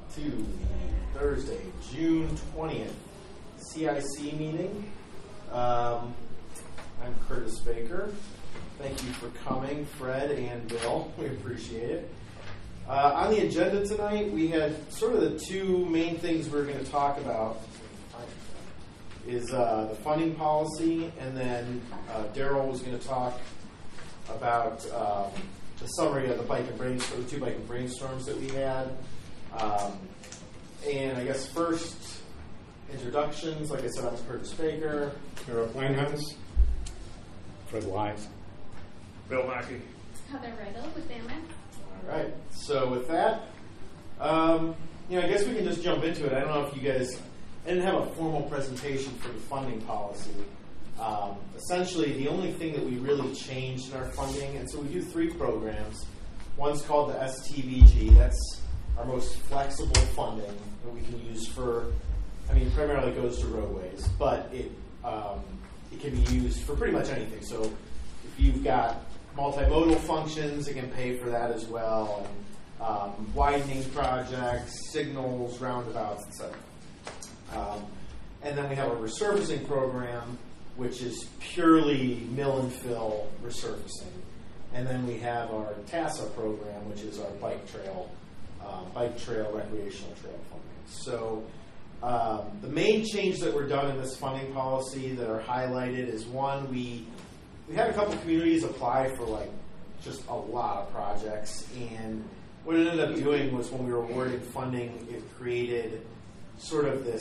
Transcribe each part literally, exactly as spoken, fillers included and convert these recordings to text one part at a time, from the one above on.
to the Thursday, June twentieth C I C meeting. Um, I'm Curtis Baker. Thank you for coming, Fred and Bill. We appreciate it. Uh, on the agenda tonight, we had sort of the two main things we're going to talk about is uh, the funding policy, and then uh, Daryl was going to talk about um, the summary of the bike and brainstorm, the two bike and brainstorms that we had. Um, and I guess first, introductions. Like I said, I'm Curtis Baker. Daryl Kleinhans. Fred Wise. Bill Mackey. Heather Riddle with Amex. All right. So with that, um, you know, I guess we can just jump into it. I don't know if you guys, I didn't have a formal presentation for the funding policy. Um, essentially, the only thing that we really changed in our funding, and so we do three programs. One's called the S T V G. That's our most flexible funding that we can use for, I mean, primarily goes to roadways, but it um, it can be used for pretty much anything. So if you've got multimodal functions, it can pay for that as well, and um, widening projects, signals, roundabouts, et cetera. Um, and then we have a resurfacing program, which is purely mill and fill resurfacing. And then we have our TASA program, which is our bike trail, uh, bike trail recreational trail funding. So um, the main changes that were done in this funding policy that are highlighted is, one, we we had a couple communities apply for like just a lot of projects, and what it ended up doing was when we were awarding funding, it created sort of this,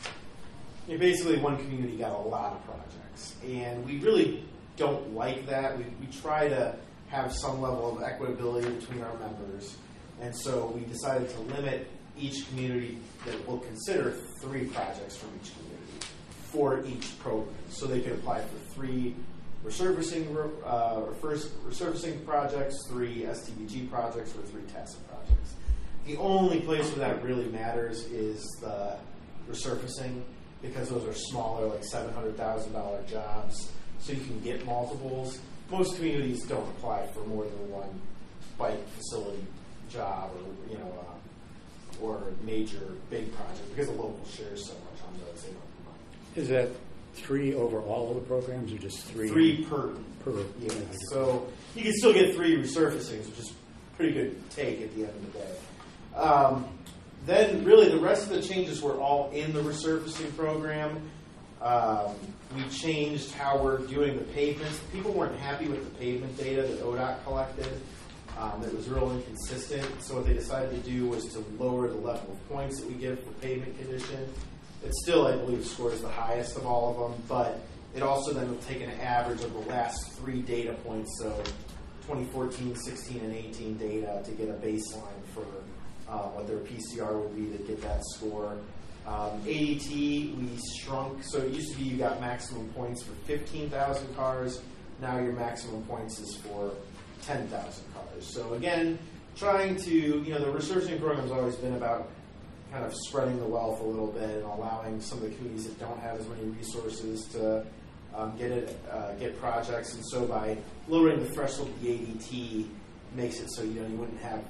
you know, basically one community got a lot of projects, and we really don't like that. We, we try to have some level of equitability between our members, and so we decided to limit each community that will consider three projects from each community for each program, so they could apply for three resurfacing, uh, first resurfacing projects, three S T V G projects, or three TASA projects. The only place where that really matters is the resurfacing, because those are smaller, like seven hundred thousand dollars jobs, so you can get multiples. Most communities don't apply for more than one bike facility job, or you know, uh, or major big project, because the local shares so much on those. They don't have money. Is that three over all of the programs, or just three? Three per. Per. Yeah. So you can still get three resurfacings, which is a pretty good take at the end of the day. Um, then really the rest of the changes were all in the resurfacing program. Um, we changed how we're doing the pavements. People weren't happy with the pavement data that O D O T collected. Um, it was real inconsistent. So what they decided to do was to lower the level of points that we give for pavement condition. It still, I believe, scores the highest of all of them, but it also then will take an average of the last three data points, so twenty fourteen, sixteen, and eighteen data to get a baseline for uh, what their P C R would be to get that score. Um, A D T, we shrunk, so it used to be you got maximum points for fifteen thousand cars. Now your maximum points is for ten thousand cars. So again, trying to, you know, the resurfacing program has always been about kind of spreading the wealth a little bit and allowing some of the communities that don't have as many resources to um, get it, uh, get projects. And so by lowering the threshold of the A D T makes it so, you know, you wouldn't have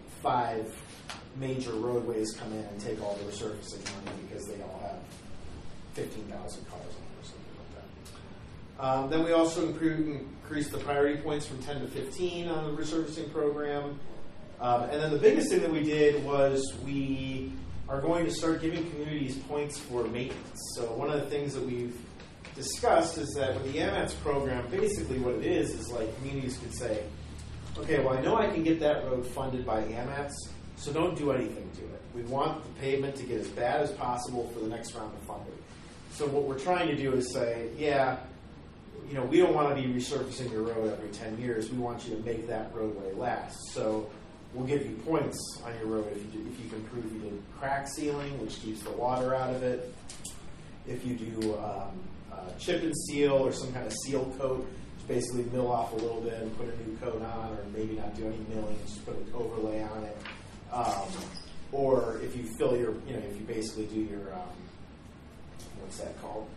five major roadways come in and take all the resurfacing money because they all have fifteen thousand cars on them or something like that. Um, then we also improved, increased the priority points from ten to fifteen on the resurfacing program. Um, and then the biggest thing that we did was we are going to start giving communities points for maintenance. So one of the things that we've discussed is that with the A M A T S program, basically what it is is like communities could say, okay, well, I know I can get that road funded by A M A T S, so don't do anything to it. We want the pavement to get as bad as possible for the next round of funding. So what we're trying to do is say, yeah, you know, we don't want to be resurfacing your road every ten years. We want you to make that roadway last. So we'll give you points on your road if you, do, if you can prove you did crack sealing, which keeps the water out of it. If you do um, uh, chip and seal or some kind of seal coat, which basically mill off a little bit and put a new coat on, or maybe not do any milling, just put an overlay on it. Um, or if you fill your, you know, if you basically do your, um, what's that called?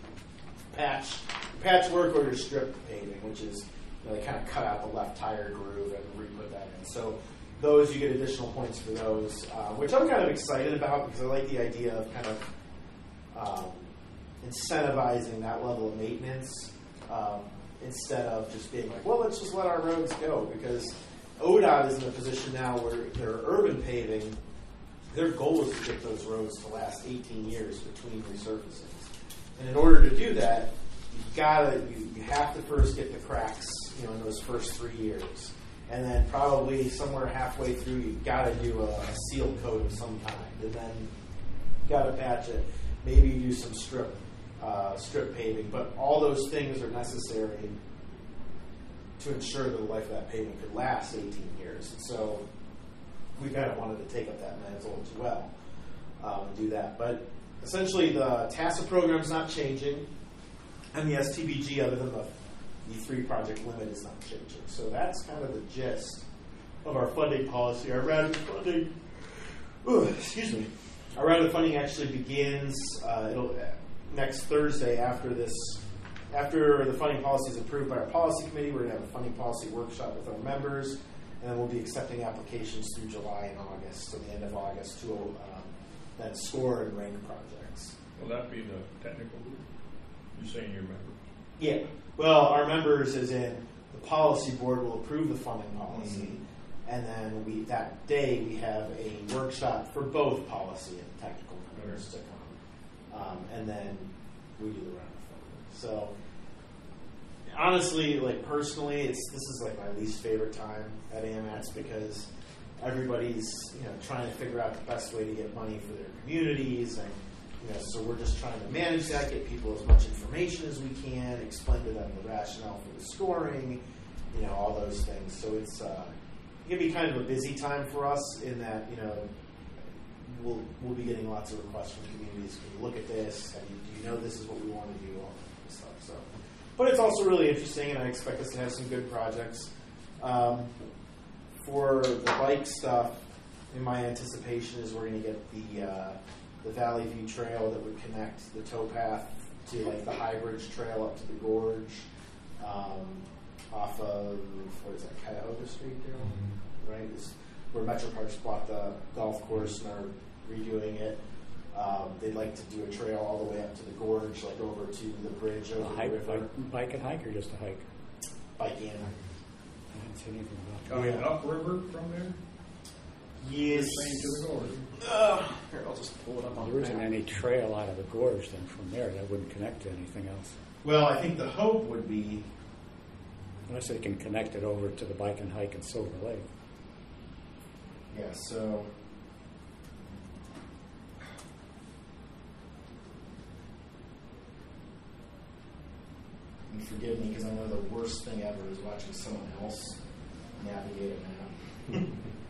Patch, patchwork, or your strip paving, which is, you know, they kind of cut out the left tire groove and re-put that in. So those, you get additional points for those, uh, which I'm kind of excited about because I like the idea of kind of um, incentivizing that level of maintenance um, instead of just being like, well, let's just let our roads go, because O D O T is in a position now where they're urban paving. Their goal is to get those roads to last eighteen years between resurfacings. And in order to do that, you gotta you, you have to first get the cracks, you know, in those first three years. And then probably somewhere halfway through, you've got to do a, a seal coat of some kind, and then you got to patch it. Maybe you do some strip uh, strip paving, but all those things are necessary to ensure that the life of that paving could last eighteen years. And so we kind of wanted to take up that mantle as well um, and do that. But essentially, the TASA program is not changing, and the S T B G, other than the the three project limit, is not changing. So that's kind of the gist of our funding policy. Our round of funding, ooh, excuse me, our round of funding actually begins uh, it'll, next Thursday after this, after the funding policy is approved by our policy committee. We're going to have a funding policy workshop with our members, and then we'll be accepting applications through July and August, so the end of August, to um, then score and rank projects. Will that be the technical group? You're saying your member? Yeah. Well, our members, as in the policy board, will approve the funding policy, mm-hmm. and then we that day we have a workshop for both policy and technical members to come, um, and then we do the round of funding. So, honestly, like personally, it's this is like my least favorite time at A M A T S because everybody's you know trying to figure out the best way to get money for their communities and. You know, so we're just trying to manage that, get people as much information as we can, explain to them the rationale for the scoring, you know, all those things. So it's uh, it can be kind of a busy time for us in that, you know, we'll we'll be getting lots of requests from communities. Can you look at this? Have you, do you know this is what we want to do? All that kind of stuff. So, but it's also really interesting, and I expect us to have some good projects. Um, for the bike stuff, in my anticipation is we're going to get the uh, the Valley View Trail that would connect the towpath to like the High Bridge Trail up to the gorge, um, off of what is that, Cuyahoga Street there, mm-hmm. right? It's where Metro Parks bought the golf course and are redoing it. Um, they'd like to do a trail all the way up to the gorge, like over to the bridge over hike, the river. Bike, bike and hike, or just a hike? Bike in. I didn't see anything about that. Coming Yeah. upriver from there? Yes. Same to the gorge. Uh, here, I'll just pull it up on There the isn't map. any trail out of the gorge then from there. That wouldn't connect to anything else. Well, I think the hope would be Unless they can connect it over to the bike and hike in Silver Lake. Yeah, so and forgive me because I know the worst thing ever is watching someone else navigate a map.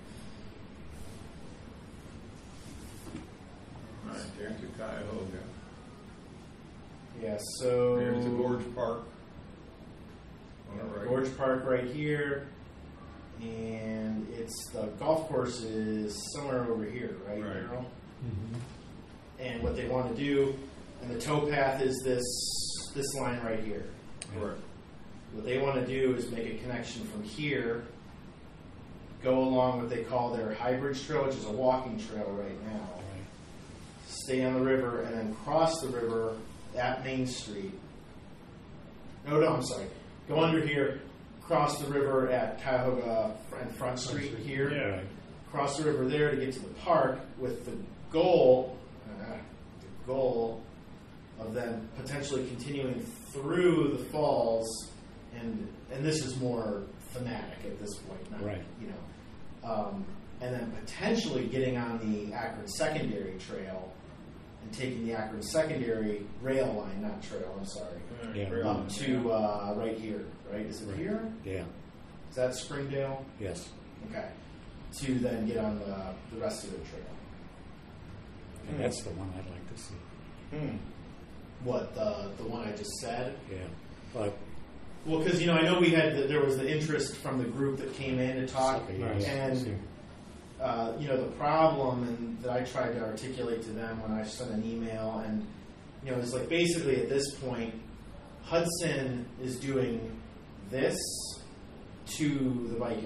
All right, there's the Cuyahoga. Yeah, so There's the Gorge Park. On the right. Gorge Park right here, and it's the golf course is somewhere over here, right, Right. Darryl? And what they want to do, and the towpath is this this line right here. Correct. What they want to do is make a connection from here, go along what they call their High Bridge Trail, which is a walking trail right now, Right. stay on the river, and then cross the river at Main Street. No, no, I'm sorry. Go under here, cross the river at Cuyahoga and Front Street here, Yeah. Right. cross the river there to get to the park with the goal, uh, the goal of then potentially continuing through the falls, and and this is more thematic at this point, not, Right. you know, um, and then potentially getting on the Akron Secondary Trail and taking the Akron Secondary rail line, not trail, I'm sorry, Yeah. Very up good. to uh, right here, right? Is it Right. here? Yeah. Is that Springdale? Yes. Okay. To then get on the, the rest of the trail. And that's the one I'd like to see. Hmm. What, the the one I just said? Yeah. But Well, because, you know, I know we had, the, there was the interest from the group that came in to talk, Yeah. and, uh, you know, the problem and that I tried to articulate to them when I sent an email, and, you know, it's like basically at this point, Hudson is doing this to the bike and hike.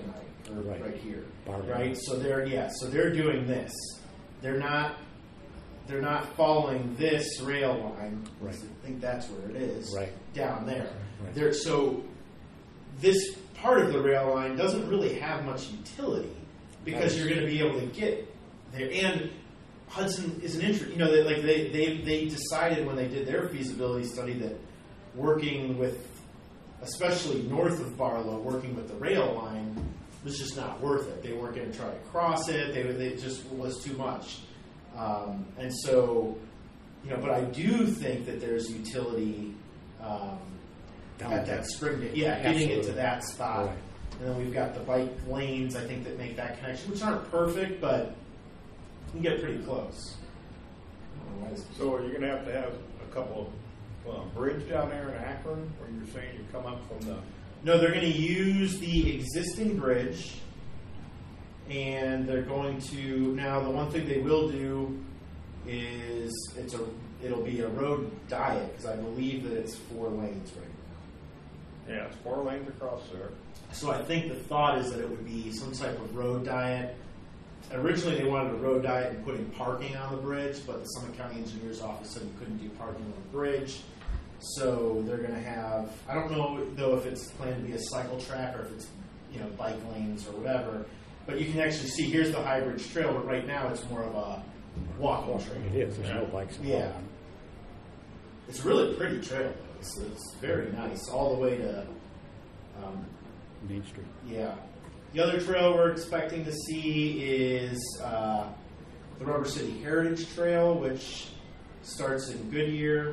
or Right. right, here, Bar right? lane. So they're yeah, so they're doing this. They're not they're not following this rail line. Right. I think that's where it is. Right. Down there. Right. There. So this part of the rail line doesn't really have much utility because Nice. you're going to be able to get there. And Hudson is an interest. You know, they, like they, they they decided when they did their feasibility study that working with, especially north of Barlow, working with the rail line was just not worth it. They weren't going to try to cross it. They they just was too much. Um, and so, you know, but I do think that there's utility um, Down at there. that spring. Yeah, getting it to Absolutely. that spot. Right. And then we've got the bike lanes, I think, that make that connection, which aren't perfect, but you can get pretty close. I don't know why this- So are you gonna have to have a couple of, uh, bridge down there in Akron, where you're saying you come up from the, No, they're going to use the existing bridge, and they're going to now. The one thing they will do is it's a it'll be a road diet because I believe that it's four lanes right now. yeah, it's four lanes across there. So I think the thought is that it would be some type of road diet. Originally, they wanted a road diet and putting parking on the bridge, but the Summit County Engineer's Office said you couldn't do parking on the bridge. So they're going to have, I don't know though if it's planned to be a cycle track or if it's, you know, bike lanes or whatever. But you can actually see, here's the High Bridge Trail, but right now it's more of a walking trail. It is. There's no Yeah. bikes involved. Yeah. It's a really pretty trail, though. It's, it's very nice, all the way to, um, Main Street. yeah. The other trail we're expecting to see is uh, the Rubber City Heritage Trail, which starts in Goodyear.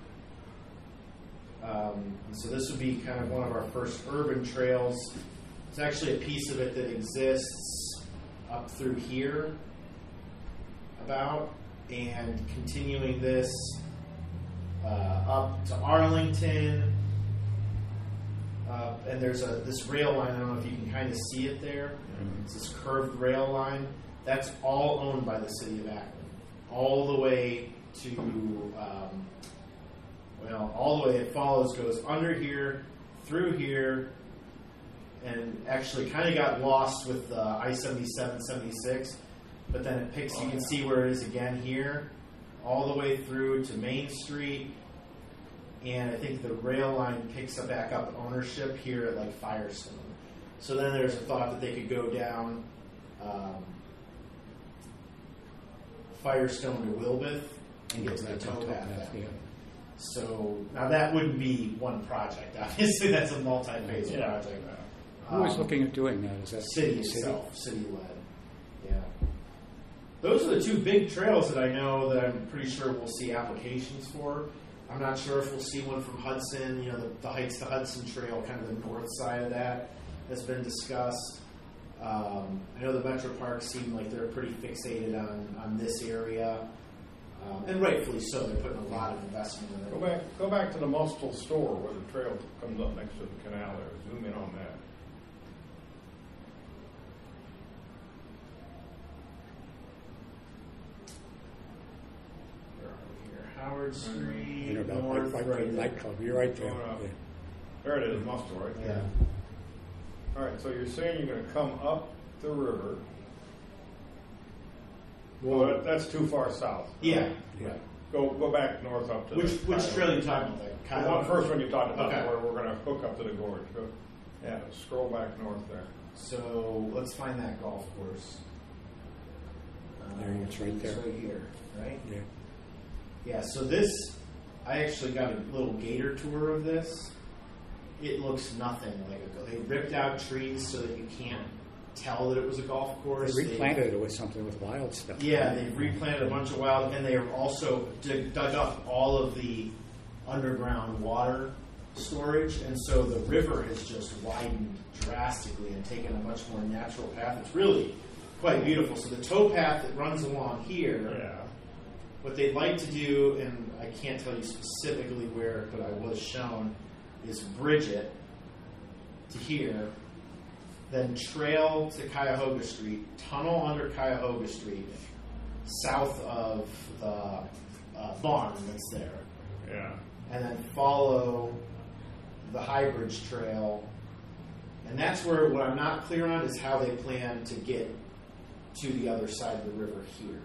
Um, and so this would be kind of one of our first urban trails. There's actually a piece of it that exists up through here about, and continuing this uh, up to Arlington. Uh, and there's a this rail line. I don't know if you can kind of see it there. It's this curved rail line. That's all owned by the city of Akron, all the way to um, well, all the way it follows goes under here, through here, and actually kind of got lost with the I seventy-seven, seventy-six. But then it picks. You can see where it is again here, all the way through to Main Street. And I think the rail line picks up back up ownership here at like Firestone. So then there's a thought that they could go down um, Firestone to Wilbeth and get to the That's on towpath. towpath, that way. yeah. So now that wouldn't be one project. Obviously, that's a multi-phase Yeah. project. Who is Um, looking at doing that? Is that City the itself, city led. Yeah. Those are the two big trails that I know that I'm pretty sure we'll see applications for. I'm not sure if we'll see one from Hudson, you know, the, the Heights to Hudson Trail, kind of the north side of that has been discussed. Um, I know the Metro Parks seem like they're pretty fixated on, on this area, um, and rightfully so. They're putting a lot of investment in it. Go back, go back to the Mustel store where the trail comes up next to the canal there. Zoom in on that. Where are we here? Howard Street, You know, about north, like, right like there. nightclub. You're right there. Going up. Yeah. There it is, Mustel right Yeah. there. All right, so you're saying you're going to come up the river. Well, that, that's too far south. Yeah. Yeah. Go go back north up to Which the which Cuyahoga. trail are you talking about? The The Cuyahoga? one first one you talked about, Okay. where we're going to hook up to the gorge. Go, yeah, scroll back north there. So let's find that golf course. There, it's right there. It's right here, right? Yeah. Yeah. So this, I actually got a little gator tour of this. It looks nothing like a. They ripped out trees so that you can't tell that it was a golf course. They replanted it with something with wild stuff. Yeah, they replanted a bunch of wild, and they have also dig, dug up all of the underground water storage, and so the river has just widened drastically and taken a much more natural path. It's really quite beautiful. So the towpath that runs along here, Yeah. what they'd like to do, and I can't tell you specifically where, but I was shown, is bridge it to here, then trail to Cuyahoga Street, tunnel under Cuyahoga Street, south of the uh, barn that's there, Yeah. and then follow the High Bridge Trail And that's where, what I'm not clear on is how they plan to get to the other side of the river here.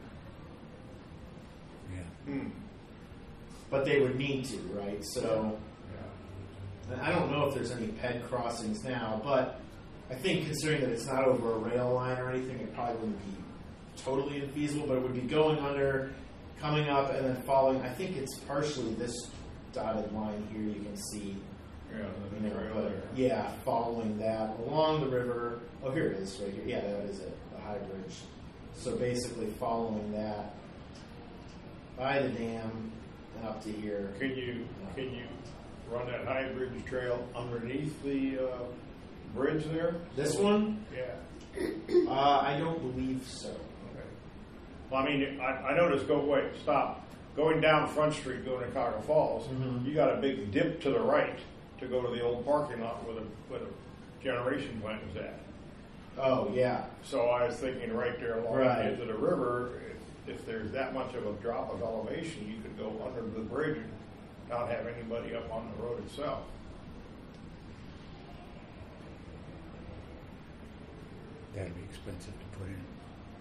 Yeah. Hmm. But they would need to, right? So, Yeah. and I don't know if there's any P E D crossings now, but I think considering that it's not over a rail line or anything, it probably wouldn't be totally infeasible, but it would be going under, coming up, and then following. I think it's partially this dotted line here you can see. Yeah, You the know, trail but there. yeah, following that along the river. Oh, here it is, right here. Yeah, that is it, the high bridge. So basically, following that by the dam and up to here. Can you, can you run that high bridge trail underneath the, uh, bridge there? This one, Yeah. uh, I don't believe so. Okay. Well, I mean, I, I noticed, go, wait, stop. Going down Front Street, going to Cuyahoga Falls, Mhm. you got a big dip to the right to go to the old parking lot where the, where the generation plant was at. Oh yeah, So I was thinking right there along Right. the edge of the river, if, if there's that much of a drop of elevation, you could go under the bridge and not have anybody up on the road itself. That'd be expensive to put in.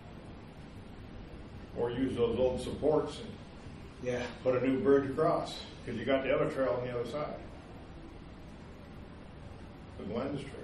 Or use those old supports and yeah. put a new bridge across, because you got the other trail on the other side. The Glens Trail.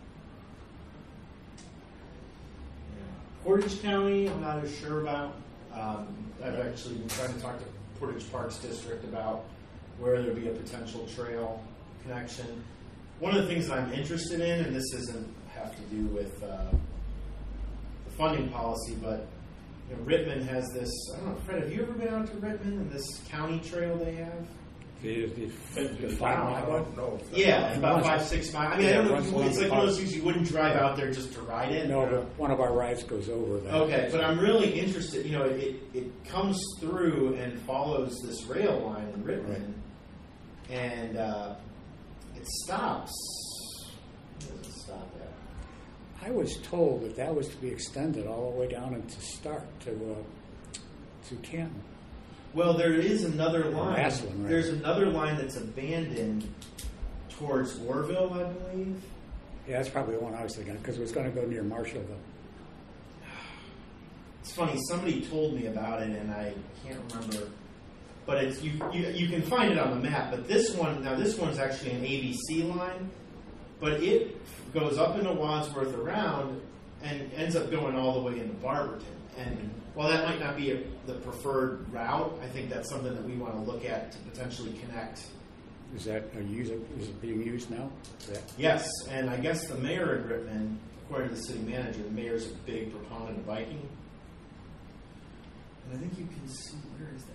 Portage County, I'm not as sure about. Um, I've actually been trying to talk to Portage Parks District about where there'd be a potential trail connection. One of the things that I'm interested in, and this doesn't have to do with uh, the funding policy, but you know, Rittman has this. I don't know, Fred, have you ever been out to Rittman and this county trail they have? The, the, And the just five down, I mile don't know. if that- Yeah, about Once- five, six miles. I mean, Yeah, I don't know. once If you, along it's the like one of those park. things you wouldn't drive out there just to ride it. No, but one of our rides goes over that. Okay, but I'm really interested. You know, it it comes through and follows this rail line in Rittman, and uh, it stops. Where does it stop at? I was told that that was to be extended all the way down into Stark to uh, to Canton. Well, there is another line. Maslin, right? There's another line that's abandoned towards Warville, I believe. Yeah, that's probably the one I was thinking of, because it was going to go near Marshallville. It's funny. Somebody told me about it, and I can't remember. But it's you, you. You can find it on the map. But this one now, this one's actually an A B C line, but it goes up into Wadsworth around and ends up going all the way into Barberton. And while that might not be a, the preferred route, I think that's something that we want to look at to potentially connect. Is that a user? Is it being used now? Is that, Yes, and I guess the mayor in Rittman, according to the city manager, the mayor's a big proponent of biking. And I think you can see, where is that?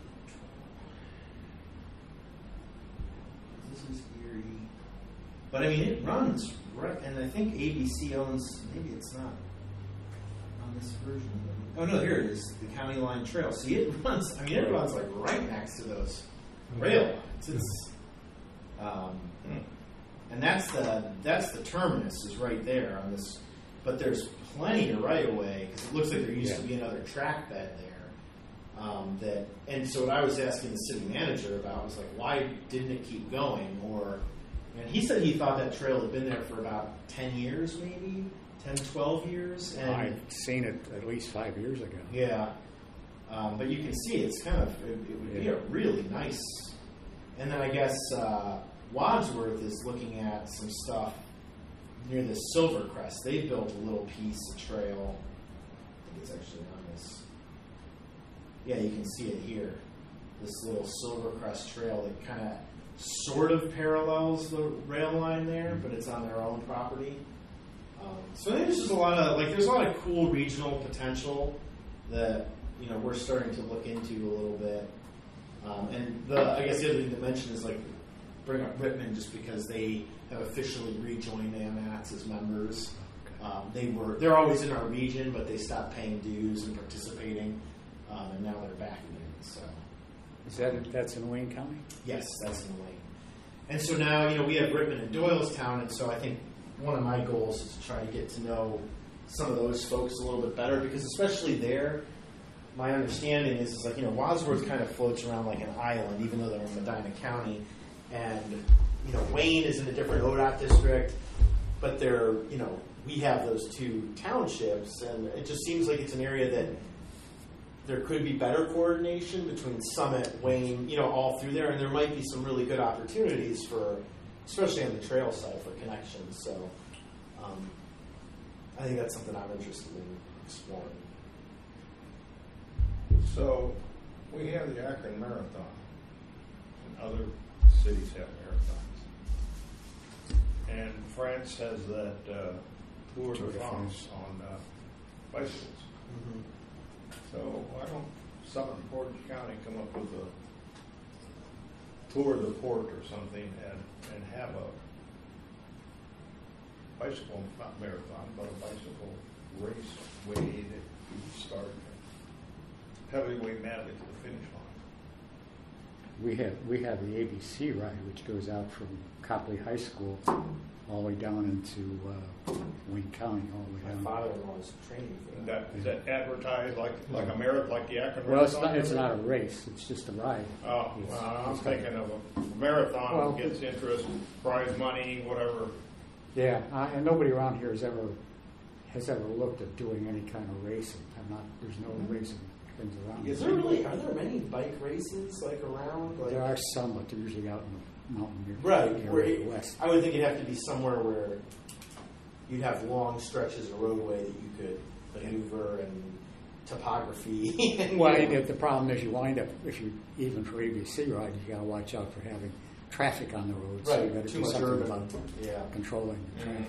This is Erie. But I mean, it runs right, and I think A B C owns, maybe it's not on this version. Oh no, here it is, the County Line Trail. See, it runs, I mean, it runs like right next to those rail lines. It's, um, and that's the that's the terminus is right there on this, but there's plenty of right of way because it looks like there used to Yeah. be another track bed there. Um, that and so what I was asking the city manager about was like, why didn't it keep going? Or and he said he thought that trail had been there for about ten years, maybe ten, twelve years. And I've seen it at least five years ago. yeah, um, but you can see it's kind of it, it would be Yeah. a really nice. And then I guess uh, Wadsworth is looking at some stuff near the Silvercrest. They built a little piece of trail. I think it's actually on this. Yeah, you can see it here. This little Silvercrest trail that kind of sort of parallels the rail line there, but it's on their own property. Um, so I think there's just a lot of like there's a lot of cool regional potential that you know we're starting to look into a little bit. Um, and the I guess the other thing to mention is like bring up Rittman just because they have officially rejoined A M A T S as members. Um, they were they're always in our region, but they stopped paying dues and participating, um, and now they're back again. So Is that that's in Wayne County? yes, that's in Wayne. And so now you know we have Rittman and Doylestown, and so I think one of my goals is to try to get to know some of those folks a little bit better because especially there. My understanding is, is like, you know, Wadsworth kind of floats around like an island, even though they're in Medina County. And, you know, Wayne is in a different O D O T district. but they're, you know, we have those two townships, and it just seems like it's an area that there could be better coordination between Summit, Wayne, you know, all through there, and there might be some really good opportunities for, especially on the trail side, for connections. So um, I think that's something I'm interested in exploring. So we have the Akron Marathon, and other cities have marathons. And France has that uh, Tour de France on uh, bicycles. Mm-hmm. So why don't Summit and Portage County come up with a tour of the port or something and, and have a bicycle, not marathon, but a bicycle race way that you start heavyweight madly to the finish line. We have we have the A B C ride, which goes out from Copley High School all the way down into uh, Wayne County, all the way My down. father-in-law was training for And that. that, is that advertised like, like a marathon, like the Akron Well, it's Marathon? not it's not a race; it's just a ride. Oh, It's- well, I'm it's got- thinking of a marathon, Well- gets interest, prize money, whatever. Yeah, uh, and nobody around here has ever has ever looked at doing any kind of racing. I'm not. There's no racing things around. Is here. there really, are there many bike races like around? Like, There are some, but they're usually out in the mountain area right. Where area it, west. I would think it'd have to be somewhere where you'd have long stretches of roadway that you could maneuver and topography. and, Well, you know, and the problem is you wind up, if you, even for A B C rides, you got to watch out for having traffic on the road. So you right, got to too do much something urban. about Yeah. controlling the traffic.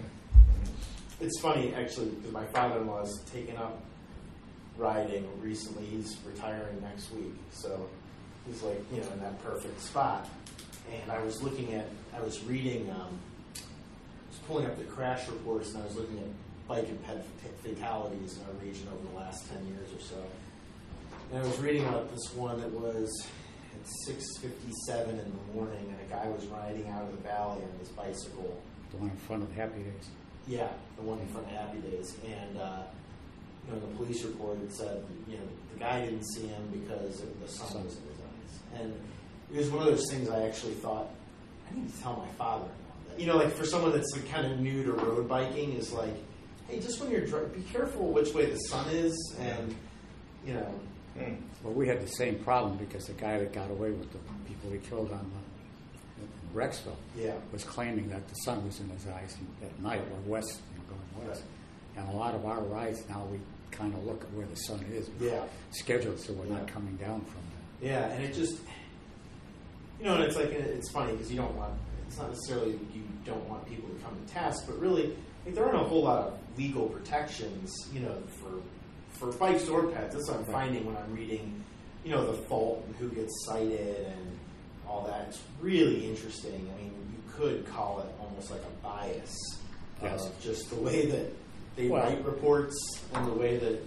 It's funny, actually, because my father-in-law's taken up riding recently. He's retiring next week, so he's like, you know, in that perfect spot. And I was looking at, I was reading, um, I was pulling up the crash reports, and I was looking at bike and pet fatalities in our region over the last ten years or so. And I was reading about this one that was at six fifty-seven in the morning, and a guy was riding out of the valley on his bicycle. The one in front of Happy Days. Yeah, the one in front of Happy Days. And, uh, you know, the police report it said, you know, the guy didn't see him because the sun Sun. was in his eyes. And it was one of those things I actually thought, I need to tell my father-in-law that. You know, like for someone that's like kind of new to road biking is like, hey, just when you're driving, be careful which way the sun is. And, you know. Mm. Well, we had the same problem because the guy that got away with the people he killed on the in Rexville Yeah. was claiming that the sun was in his eyes at night or west, you know, going west. And a lot of our rides now, we kind of look at where the sun is. Yeah. Scheduled so we're not Yeah. coming down from it. Yeah, and it just, you know, and it's like, it's funny because you don't want, it's not necessarily you don't want people to come to task, but really, like, there aren't a whole lot of legal protections, you know, for for bikes or pets. That's what I'm finding when I'm reading, you know, the fault and who gets cited and all that. It's really interesting. I mean, you could call it almost like a bias Yes. of just the way that they Well- write reports and the way that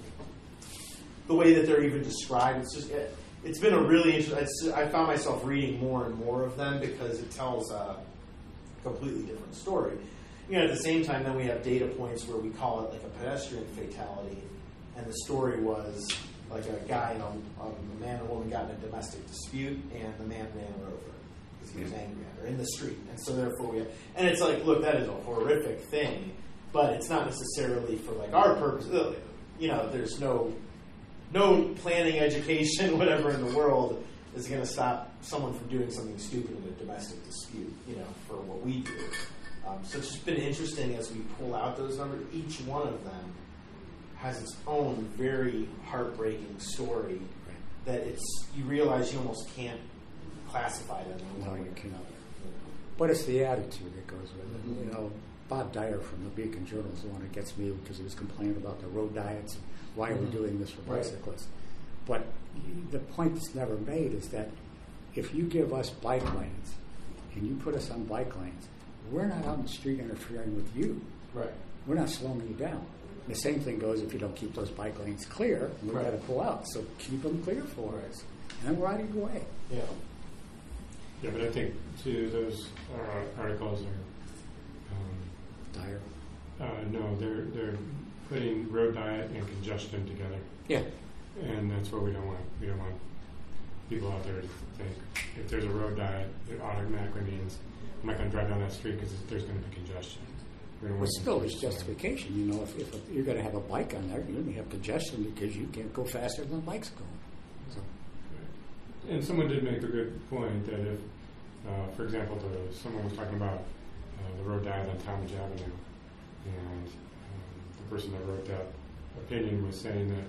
the way that they're even described. It's just it, it's been a really interesting. I found myself reading more and more of them because it tells a completely different story. You know, at the same time, then we have data points where we call it like a pedestrian fatality, and the story was like a guy and a, a man and a woman got in a domestic dispute, and the man ran her over because he was angry at her in the street, and so therefore we have, and it's like, look, that is a horrific thing, but it's not necessarily for like our purpose. You know, there's no no planning, education, whatever in the world is going to stop someone from doing something stupid in a domestic dispute. You know, for what we do. Um, so it's just been interesting as we pull out those numbers. Each one of them has its own very heartbreaking story that it's you realize you almost can't classify them. in No, one way you or cannot. another. But it's the attitude that goes with it. Mhm. You know, Bob Dyer from the Beacon Journal is the one that gets me because he was complaining about the road diets. Why are we Mhm. doing this for Right. bicyclists? But the point that's never made is that if you give us bike lanes and you put us on bike lanes, we're not out in the street interfering with you. Right. We're not slowing you down. The same thing goes if you don't keep those bike lanes clear, we've Right. got to pull out. So keep them clear for Right. us. And then we're out of your way. Yeah. Yeah, but I think too those uh, articles are um, Dyer. uh, no, they're they're putting road diet and congestion together, Yeah. and that's what we don't want. We don't want people out there to think if there's a road diet, it automatically means I'm not going to drive down that street because there's going to be congestion. We don't Well, want still, to it's confuse, uh, justification. You know, if, if you're going to have a bike on there, you're going to have congestion because you can't go faster than the bike's going. So, And someone did make a good point that if, uh, for example, the, someone was talking about uh, the road died on Talmadge Avenue, and um, the person that wrote that opinion was saying that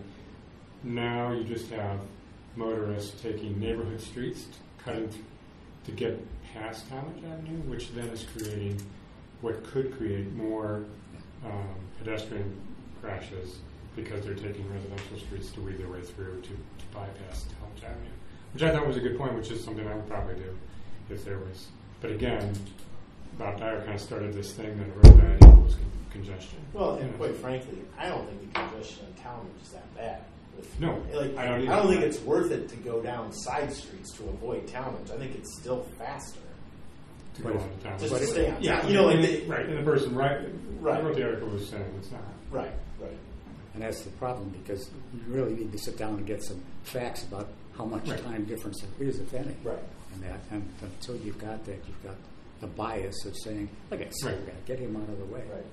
now you just have motorists taking neighborhood streets, cutting th- to get past Talmadge Avenue, which then is creating what could create more um, pedestrian crashes because they're taking residential streets to weave their way through to, to bypass Talmadge Avenue, which I thought was a good point, which is something I would probably do if there was. But again, Bob Dyer kind of started this thing that a road diet equals con- congestion. Well, You and know. quite frankly, I don't think the congestion in town is that bad. With- No, like, I don't either. I don't think it's worth it to go down side streets to avoid Talmadge. I think it's still faster. to go But on the town. Just But to it- stay on. Yeah, you know, like and the, the, right, and the person right, Right. who wrote the article was saying it's not. right, right. and that's the problem because you really need to sit down and get some facts about how much Right. time difference there is, if any. Right. And that, and until you've got that, you've got the bias of saying, "Look at Right. right. get him out of the way." Right.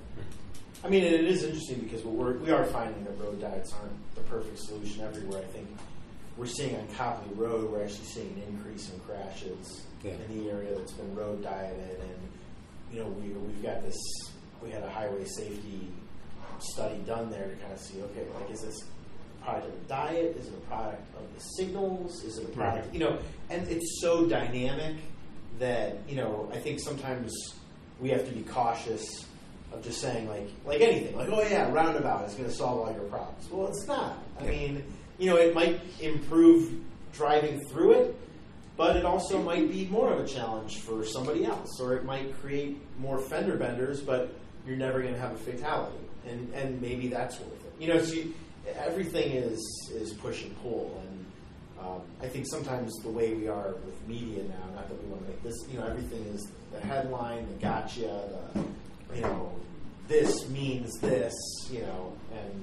I mean, and it is interesting because what we're, we are finding that road diets aren't the perfect solution everywhere. I think we're seeing on Copley Road, we're actually seeing an increase in crashes Yeah. in the area that's been road dieted. And, you know, we, we've got this, we had a highway safety study done there to kind of see, okay, like, is this a product of the diet? Is it a product of the signals? Is it a product, Right. you know, and it's so dynamic that, you know, I think sometimes we have to be cautious of just saying, like, like anything, like, oh yeah, roundabout is going to solve all your problems. Well, it's not. I Yeah. mean, you know, it might improve driving through it, but it also might be more of a challenge for somebody else, or it might create more fender benders, but you're never going to have a fatality, and and maybe that's worth it. You know, so you, everything is is push and pull, and um, I think sometimes the way we are with media now, not that we want to make this, you know, everything is the headline, the gotcha, the, you know, this means this, you know, and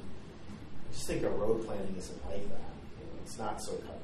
I just think our road planning isn't like that. You know, it's not so cut.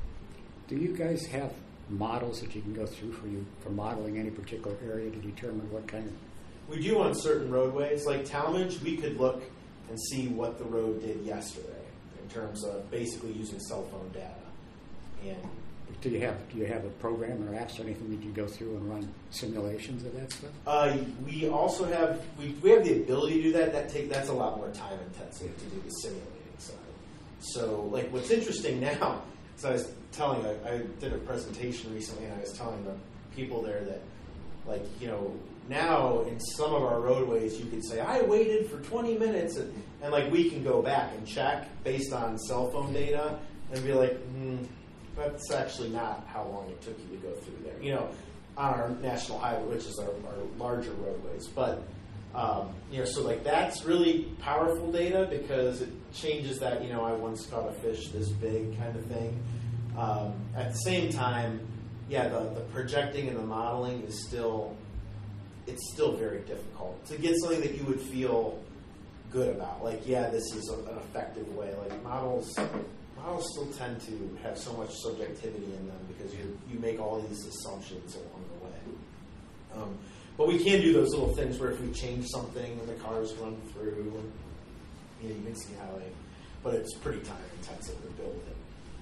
Do you guys have models that you can go through for you for modeling any particular area to determine what kind of? We do on certain roadways, like Talmadge, we could look and see what the road did yesterday in terms of basically using cell phone data. And Do you have do you have a program or apps or anything that you go through and run simulations of that stuff? uh, we also have we, we have the ability to do that. That take that's a lot more time intensive to do the simulating side. So, like, what's interesting now, so I was telling, I, I did a presentation recently, and I was telling the people there that, like, you know, now in some of our roadways, you can say, I waited for twenty minutes, and, and like, we can go back and check based on cell phone data and be like, hmm, that's actually not how long it took you to go through there. You know, on our national highway, which is our, our larger roadways. But, um, you know, so like that's really powerful data because it changes that, you know, I once caught a fish this big kind of thing. Um, at the same time, yeah, the, the projecting and the modeling is still, it's still very difficult to get something that you would feel good about. Like, yeah, this is a, an effective way. Like models, models still tend to have so much subjectivity in them because you you make all these assumptions along the way. Um, but we can do those little things where if we change something and the cars run through, and, you know, you can see how they. But it's pretty time intensive to build it.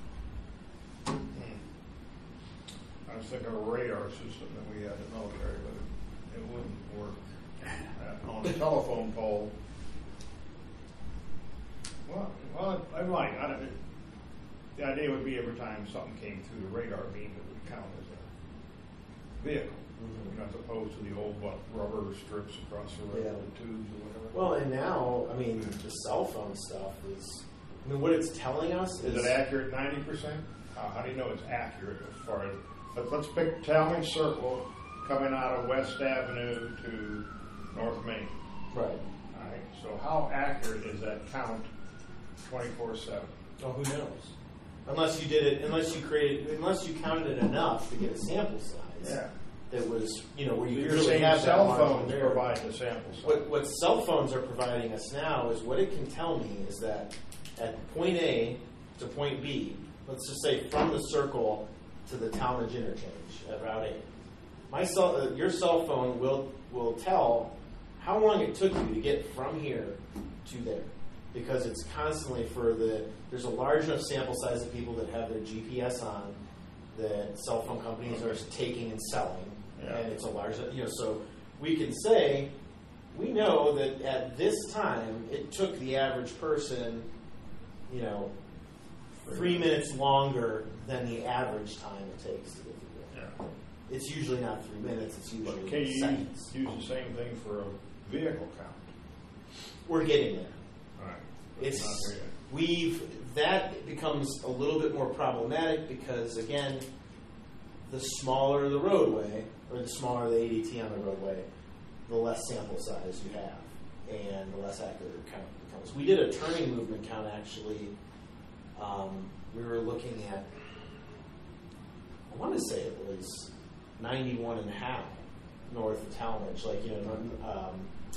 I was thinking of a radar system that we had in the military, but it, it wouldn't work. Uh, on a telephone pole. Well, well, I might. I don't, the idea would be every time something came through the radar beam, it would count as a vehicle, Mm-hmm. you know, as opposed to the old what, rubber strips across the road, Yeah. the tubes or whatever. Well, and now, I mean, the cell phone stuff is. I mean, what it's telling us is. Is it accurate ninety percent? Uh, how do you know it's accurate as far as, but let's pick Talmadge Circle coming out of West Avenue to North Main. Right. All right, so how accurate is that count twenty-four seven? Oh, who knows? Unless you did it, unless you created, unless you counted it enough to get a sample size. Yeah. That was, you know, where you You're really saying have that cell margin phones there. provide the sample size. What, what cell phones are providing us now is what it can tell me is that at point A to point B, let's just say from the circle to the Talmadge interchange at Route eight, my cell, uh, your cell phone will will tell how long it took you to get from here to there. Because it's constantly for the, there's a large enough sample size of people that have their G P S on that cell phone companies are taking and selling. Yeah. And it's a large, you know, so we can say, we know that at this time, it took the average person, you know, three minutes longer than the average time it takes to get to there. Yeah. It's usually not three minutes, it's But usually can you use, seconds. use the same thing for a vehicle count? We're getting there. All right. It's Not there yet. we've that becomes a little bit more problematic because again, the smaller the roadway or the smaller the A D T on the roadway, the less sample size you have and the less accurate the count becomes. We did a turning movement count actually. Um, we were looking at, I want to say it was ninety-one and a half north of Talmadge, like, you know, um,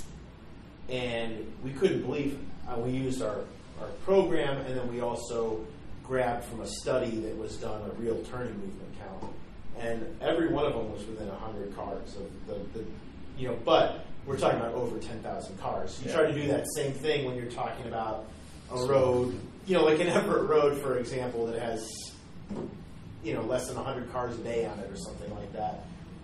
and we couldn't believe it. Uh, we used our, our program, and then we also grabbed from a study that was done a real turning movement count, and every one of them was within one hundred cars of the, the you know, but we're talking about over ten thousand cars. You Yeah. try to do that same thing when you're talking about a road, you know, like an Everett Road, for example, that has, you know, less than one hundred cars a day on it or something like that.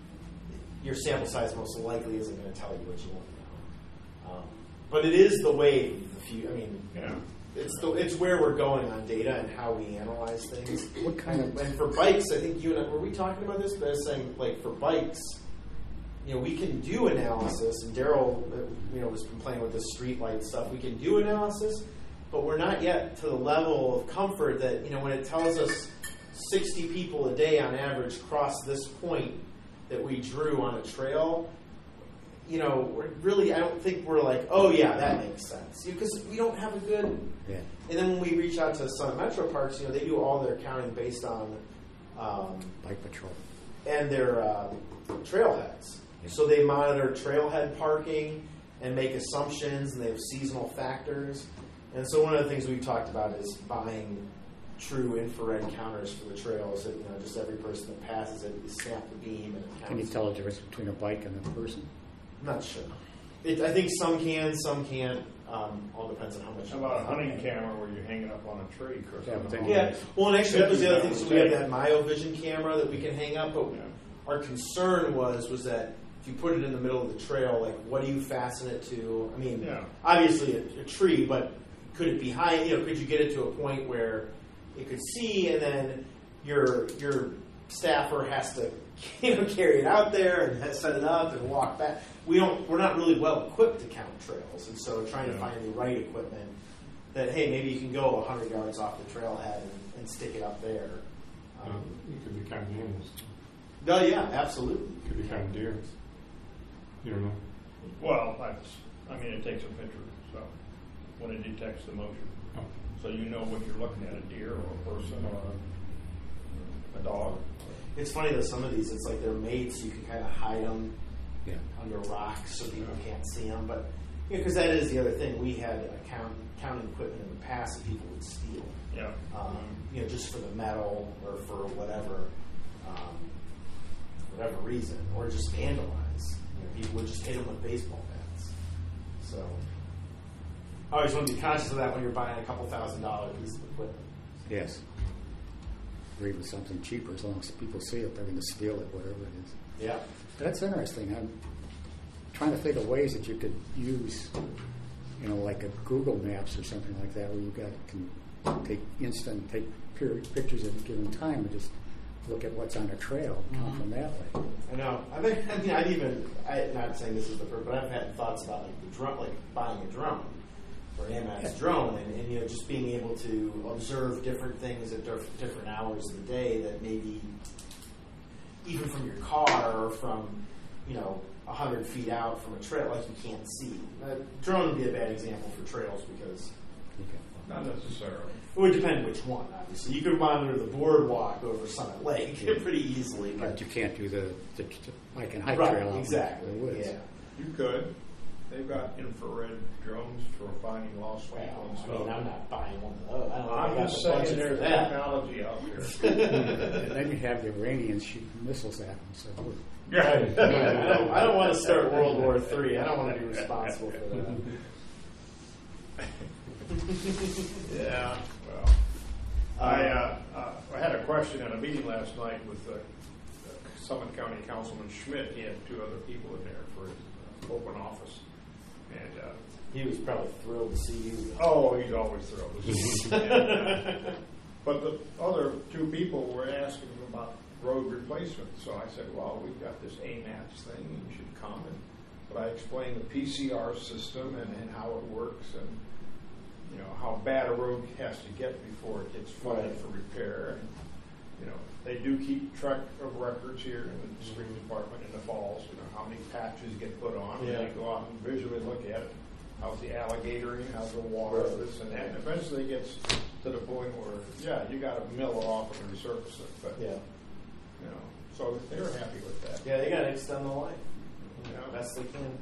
Your sample size most likely isn't going to tell you what you want to know. Um, but it is the way of the few. I mean, Yeah. it's the it's where we're going on data and how we analyze things. What kind of And for bikes, I think you and I, were we talking about this? But I was saying, like, for bikes, you know, we can do analysis, and Daryl, uh, you know, was complaining with the street light stuff. We can do analysis, but we're not yet to the level of comfort that, you know, when it tells us sixty people a day on average cross this point that we drew on a trail, you know, we're really, I don't think we're like, oh yeah, that makes sense. Because we don't have a good, yeah. and then when we reach out to Summit Metro Parks, you know, they do all their counting based on, um, Bike patrol? and their uh, trailheads. Yeah. So they monitor trailhead parking and make assumptions, and they have seasonal factors. And so one of the things we've talked about is buying true infrared counters for the trails. That, you know, just every person that passes it, you snap the beam and it counts. Can you tell the difference between a bike and a person? I'm not sure. It, I think some can, some can't. Um, all depends on how much. How about a hunting camera where you're hanging up on a tree? Chris? Yeah, but then- Yeah. Well, and actually, that was the other thing. Yeah. So we have that MyoVision camera that we can hang up. But Yeah. our concern was was that if you put it in the middle of the trail, like, what do you fasten it to? I mean, Yeah. obviously a, a tree, but could it be high? You know, could you get it to a point where it could see, and then your your staffer has to, you know, carry it out there and set it up and walk back. We don't. We're not really well equipped to count trails, and so trying to Yeah. find the right equipment that, hey, maybe you can go one hundred yards off the trailhead and, and stick it up there. Um, It could be counting animals. oh yeah, absolutely. It could be counting deer. You don't know. Well, that's, I mean, it takes a picture, so when it detects the motion. Oh. So you know what you're looking at, a deer or a person or a, a dog. It's funny that some of these, it's like they're made so you can kind of hide them Yeah. under rocks so people can't see them. But because that is the other thing, we had a count, counting equipment in the past that people would steal. Yeah. Um, you know, just for the metal or for whatever, um, whatever reason, or just vandalize. You know, people would just hit them with baseball bats. So I always want to be conscious of that when you're buying a couple thousand dollar piece of equipment. Yes. Or even something cheaper, as long as people see it, they're going to steal it, whatever it is. Yeah. That's interesting. I'm trying to think of ways that you could use, you know, like a Google Maps or something like that, where you got can take instant, take period pictures at a given time and just look at what's on a trail, and come from that way. I know. I think. I mean, I'd even. I'm not saying this is the first, but I've had thoughts about like the drone, like buying a drone or an AMAX drone, and, and you know, just being able to observe different things at diff- different hours of the day that maybe even from your car or from, you know, a hundred feet out from a trail, like you can't see. Uh, drone would be a bad example for trails because Okay. Not necessarily. it would depend which one. Obviously, you could monitor the boardwalk over Summit Lake Yeah. pretty easily, but But you can't do the, the, the bike and hike right, trail out in exactly. the woods. Yeah. You could. they've got infrared drones for finding lost people and Well, I stuff. mean, I'm not buying one of those. I don't know I'm if I got just the budget saying for there's that. technology out there. And then you have the Iranians shooting missiles at them. So we're, Yeah. I don't, I don't want to start World War Three. I don't want to be responsible for that. Yeah, well, I, uh, uh, I had a question at a meeting last night with uh, Summit County Councilman Schmidt. He had two other people in there for his uh, open office. And, uh, He was probably thrilled to see you. oh, he's always thrilled. And, uh, but the other two people were asking him about road replacement. So I said, well, we've got this A MATS thing, you should come. And, but I explained the P C R system and, and how it works and, you know, how bad a road has to get before it gets funded Right. for repair. And, you know, they do keep track of records here in the street department in the falls, you know, how many patches get put on. Yeah. And they go out and visually look at it. How's the alligatoring, how's the water, Right. this and that. And eventually it gets to the point where, yeah, you got to mill it off and resurface it. But, Yeah. you know, so they were happy with that. Yeah, they got to extend the life. Yeah. Best they can.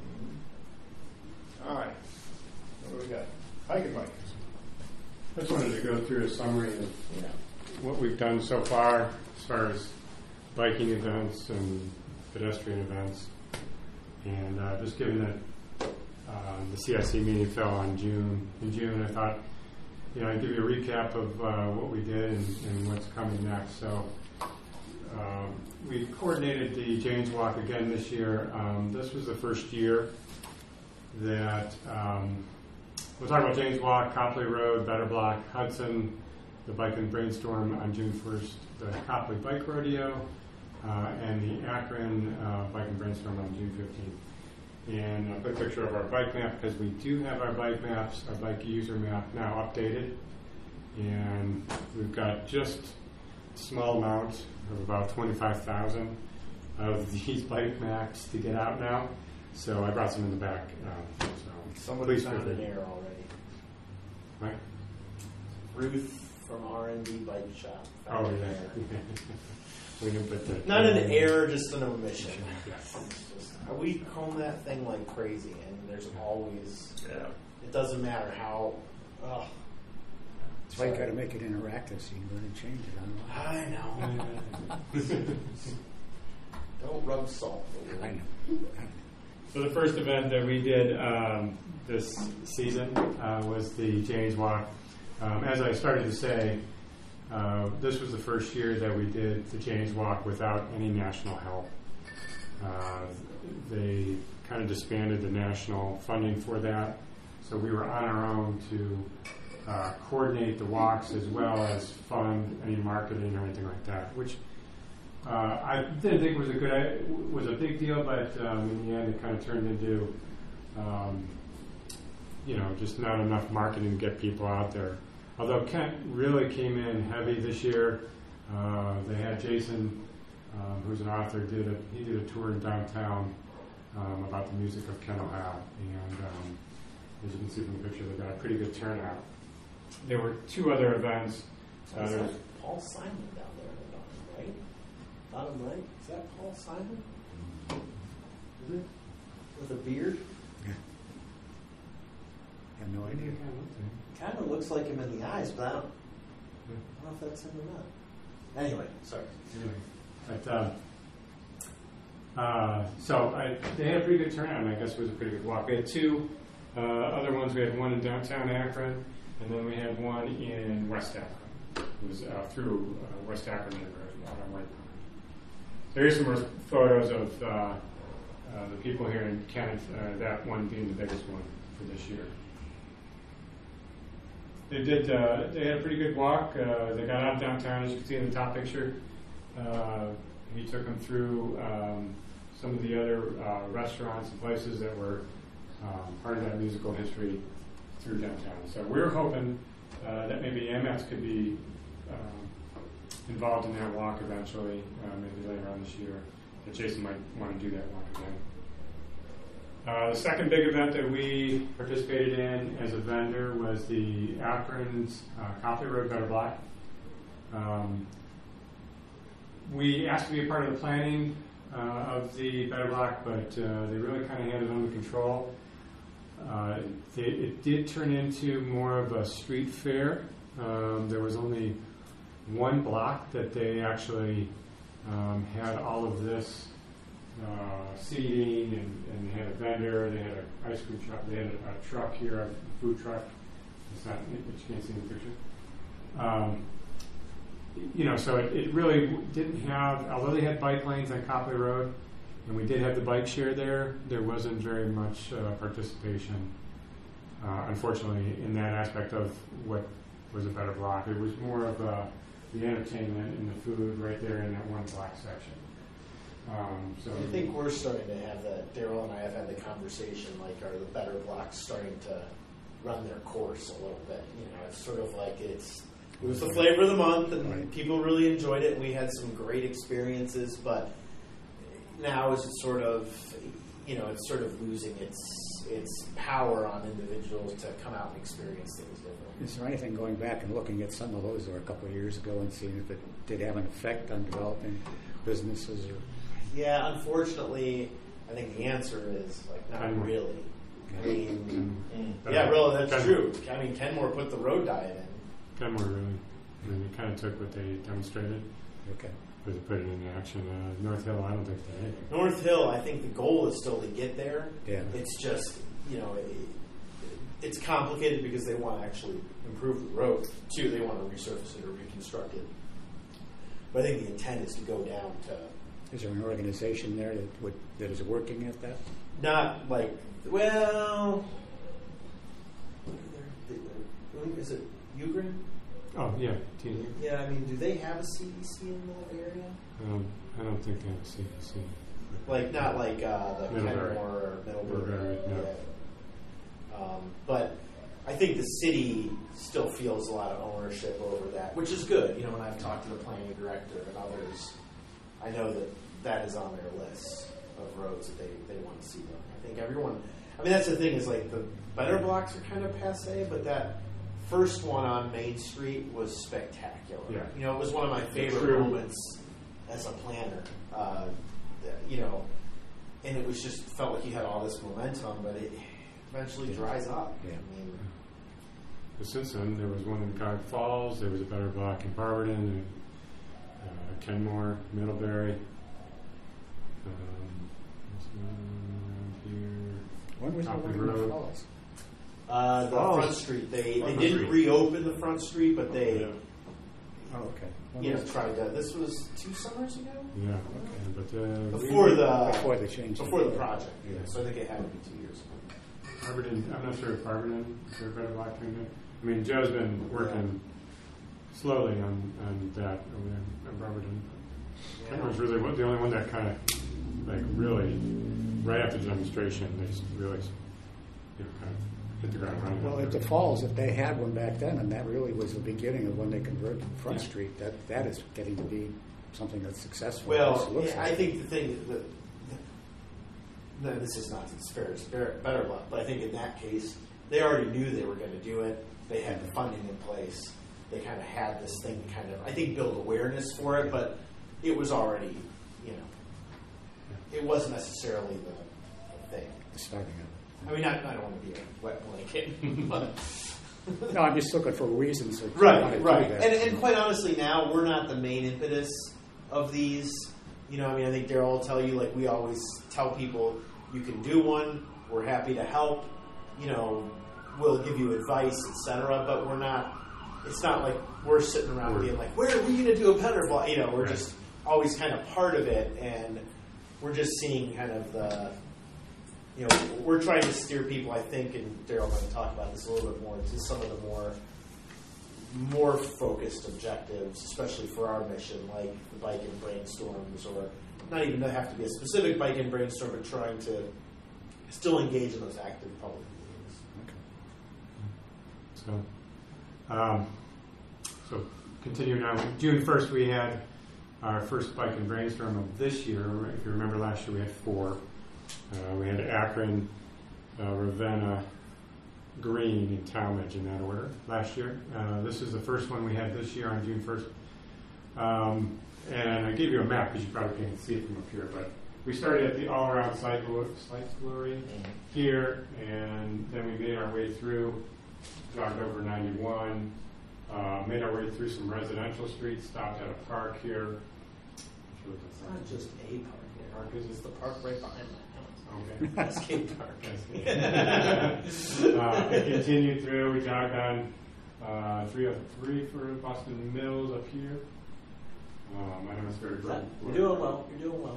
All right. What do we got? Hike and bike. I just wanted to go through a summary of what we've done so far as far as biking events and pedestrian events. And uh, just given that uh, the C I C meeting fell on June, in June, I thought, you know, I'd give you a recap of uh, what we did and, and what's coming next. So um, we coordinated the James Walk again this year. Um, this was the first year that um, we'll talk about James Walk, Copley Road, Better Block, Hudson, the Bike and Brainstorm on June first, the Copley Bike Rodeo, uh, and the Akron uh, Bike and Brainstorm on June fifteenth. And I'll put a picture of our bike map because we do have our bike maps, our bike user map now updated. And we've got just a small amount of about twenty-five thousand of these bike maps to get out now. So I brought some in the back. Um, so Somebody please found feel an free. error already. Right? Ruth from R and D Bike Shop. Oh, found an yeah. error. We can put the Not an error, just an omission. Yes. It's just- we comb that thing like crazy, and there's always. Yeah. It doesn't matter how. Ugh. that's why you got to make it interactive so you can really change it online. I know. Don't rub salt. I know. I know. So the first event that we did um, this season uh, was the James Walk. Um, as I started to say, uh, this was the first year that we did the James Walk without any national help. Uh, they kind of disbanded the national funding for that, so we were on our own to uh, coordinate the walks as well as fund any marketing or anything like that, which uh, I didn't think was a good was a big deal, but um, in the end it kind of turned into um, you know just not enough marketing to get people out there. Although Kent really came in heavy this year, uh, they had Jason, um, who's an author, did a he did a tour in downtown um, about the music of Kent, Ohio, and um, as you can see from the picture, they got a pretty good turnout. There were two other events. Uh, Is there was- that Paul Simon down there at the bottom, right? Bottom right? Is that Paul Simon? Is it? With a beard? I have no idea. Kind of looks like him in the eyes, but I don't, I don't know if that's him or not. Anyway, sorry. Anyway, but um, uh, so I, they had a pretty good turnout, and I guess it was a pretty good walk. We had two uh, other ones. We had one in downtown Akron, and then we had one in West Akron. It was uh, through uh, West Akron neighborhood out on White Pine. There are some more photos of uh, uh, the people here in Kent. Uh, that one being the biggest one for this year. They did. Uh, they had a pretty good walk. Uh, they got out downtown, as you can see in the top picture. Uh, he took them through um, some of the other uh, restaurants and places that were um, part of that musical history through downtown. So we're hoping uh, that maybe A M A T S could be um, involved in that walk eventually, uh, maybe later on this year. That Jason might want to do that walk again. Uh, the second big event that we participated in as a vendor was the Akron's uh, Copley Road Better Block. Um, we asked to be a part of the planning uh, of the Better Block, but uh, they really kind of had it under control. uh, they, it did turn into more of a street fair. Um, there was only one block that they actually um, had all of this uh, seating, and, and they had a vendor, they had an ice cream truck, they had a, a truck here, a food truck. It's not, you can't see in the picture. Um, you know, so it, it really didn't have, although they had bike lanes on Copley Road, and we did have the bike share there, there wasn't very much uh, participation, uh, unfortunately, in that aspect of what was a better block. It was more of uh, the entertainment and the food right there in that one block section. Um, so I think we're starting to have that. Daryl and I have had the conversation, like, are the better blocks starting to run their course a little bit? You know, it's sort of like it's, it was the flavor of the month, and Right. people really enjoyed it, and we had some great experiences, but now is it sort of, you know, it's sort of losing its its power on individuals to come out and experience things differently. Is there anything going back and looking at some of those or a couple of years ago and seeing if it did have an effect on developing businesses? Or Yeah, unfortunately, I think the answer is, like, not Kenmore. really. I mean, Mm. yeah, really, that's Kenmore. true. I mean, Kenmore put the road diet in. Kenmore really, I mean, it kind of took what they demonstrated, okay, but they put it into action. Uh, North Hill, I don't think they did. North Hill, I think the goal is still to get there. yeah, It's just, you know, it, it's complicated because they want to actually improve the road. Too, they want to resurface it or reconstruct it. But I think the intent is to go down to is there an organization there that would, that is working at that? not like, well, is it Ugreen? Oh, yeah, Tina. Yeah, I mean, do they have a C D C in that area? Um, I don't think they have a C D C. Like, not like uh, the Middlebury. Kenmore or Middlebury. Middlebury, no. Yeah. Um, but I think the city still feels a lot of ownership over that, which is good. You know, when I've talked to the planning director and others, I know that that is on their list of roads that they, they want to see done. I think everyone, I mean, that's the thing is, like, the better blocks are kind of passe, but that first one on Main Street was spectacular. Yeah. You know, it was one of my favorite True. moments as a planner. Uh, you know, and it was just felt like you had all this momentum, but it eventually Yeah. dries up. Yeah. I mean, But since then, there was one in Garden Falls, there was a better block in Barberton, and, uh, Kenmore, Middlebury. Um, what's the one around When was the Copley one in the Road. Falls? uh, the Oh. Front Street, they, they Front didn't Street. reopen the Front Street, but they, Yeah. Oh, okay. When you know, was- tried to. This was two summers ago? here. Yeah, okay, but uh, Before we- the Before they changed it. before the project. Yeah. So I think it had to be two years ago. Barberton, I'm not sure if Barberton, is there a better block doing that? I mean, Joe's been working slowly on, on that over there at Barberton. Kenmore's really one- the only one that kind of, like, really, right after the demonstration, they just really, you know, kind of hit the ground running. Well, at the Falls, if they had one back then, and that really was the beginning of when they converted Front Yeah. Street, that, that is getting to be something that's successful. Well, It looks yeah, like. I think the thing that, no, this is not to disparage Better Better Block, but I think in that case, they already knew they were going to do it. They had the funding in place. They kind of had this thing to kind of, I think, build awareness for it, but it was already, you know, it wasn't necessarily the, the thing. Starting up. I mean, I, I don't want to be a wet blanket, but No, I'm just looking for reasons that you want right, to do right. that. And, and quite honestly, now we're not the main impetus of these. You know, I mean, I think Daryl will tell you, like, we always tell people, you can do one. We're happy to help. You know, we'll give you advice, et cetera. But we're not. It's not like we're sitting around We're- being like, "Where are we going to do a better block?" You know, we're Right. just always kind of part of it, and we're just seeing kind of the. You know, we're trying to steer people, I think, and Daryl and I talk about this a little bit more, to some of the more more focused objectives, especially for our mission, like the bike and brainstorms, or not even to have to be a specific bike and brainstorm, but trying to still engage in those active public meetings. So, um, so continuing on, June first, we had our first bike and brainstorm of this year. If you remember, last year we had four. Uh, we had Akron, uh, Ravenna, Green, and Talmadge in that order last year. Uh, this is the first one we had this year on June first. Um, and I gave you a map because you probably can't see it from up here, but we started at the all-around cyclery here, and then we made our way through, jogged over ninety-one, uh, made our way through some residential streets, stopped at a park here. It's not just a park here. Park is It's the park right behind my Okay. house. Skate park. uh, it continued through. We jogged on uh, three oh three for Boston Mills up here. Um, I know it's very good. You're doing well. You're doing well.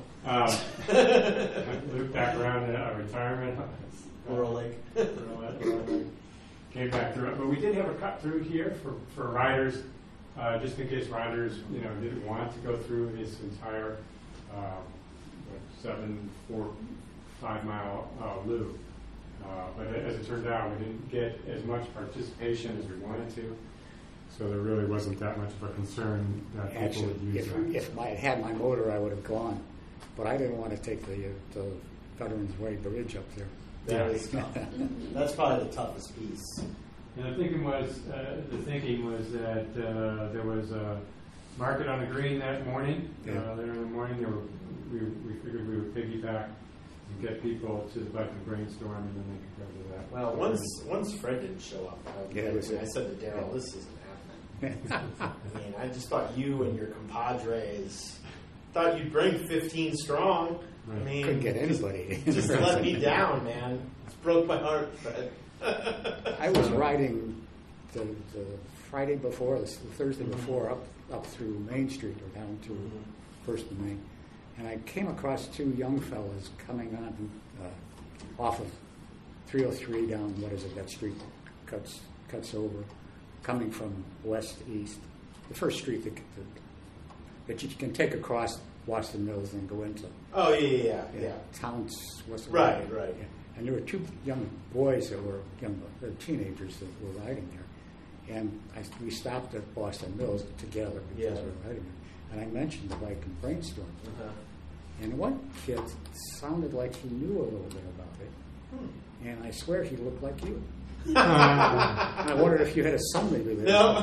Um, looped back around to uh, retirement. Rural Lake. Rural Lake. Came back through it, but we did have a cut through here for for riders, uh, just in case riders, you know, didn't want to go through this entire uh, what, seven, four, five mile uh, loop. Uh, but as it turned out, we didn't get as much participation as we wanted to, so there really wasn't that much of a concern that people Actually, would use if, that. if I had had my motor, I would have gone, but I didn't want to take the, uh, the Veterans Way Bridge up there. That is tough. That's probably the toughest piece. And the thinking was, uh, the thinking was that uh, there was a market on the green that morning. Yeah. Uh, there in the morning, there were, we, we figured we would piggyback and get people to the Bike and Brainstorm, and then they could go to that. Well, once once Fred didn't show up, I, Yeah, it was- I said to Daryl, "This isn't happening." I mean, I just thought you and your compadres thought you'd bring fifteen strong. I Right. mean, Couldn't get anybody. Just let me down, man. It's broke my heart, Fred. I was riding the, the Friday before, the Thursday before, up up through Main Street or down to First and Main, and I came across two young fellas coming on uh, off of three oh three down, what is it, that street that cuts cuts over, coming from west to east, the first street that, that, that you can take across Boston Mills and go into. Oh yeah, yeah, yeah. yeah. Towns, what's the Right, right. Yeah. And there were two young boys that were young, uh, teenagers that were riding there, and I, we stopped at Boston Mills together because Yeah. we were riding there. And I mentioned the Bike and Brainstorm, Uh-huh. and one kid sounded like he knew a little bit about it, Hmm. and I swear he looked like you. And I wondered if you had a son maybe there. No.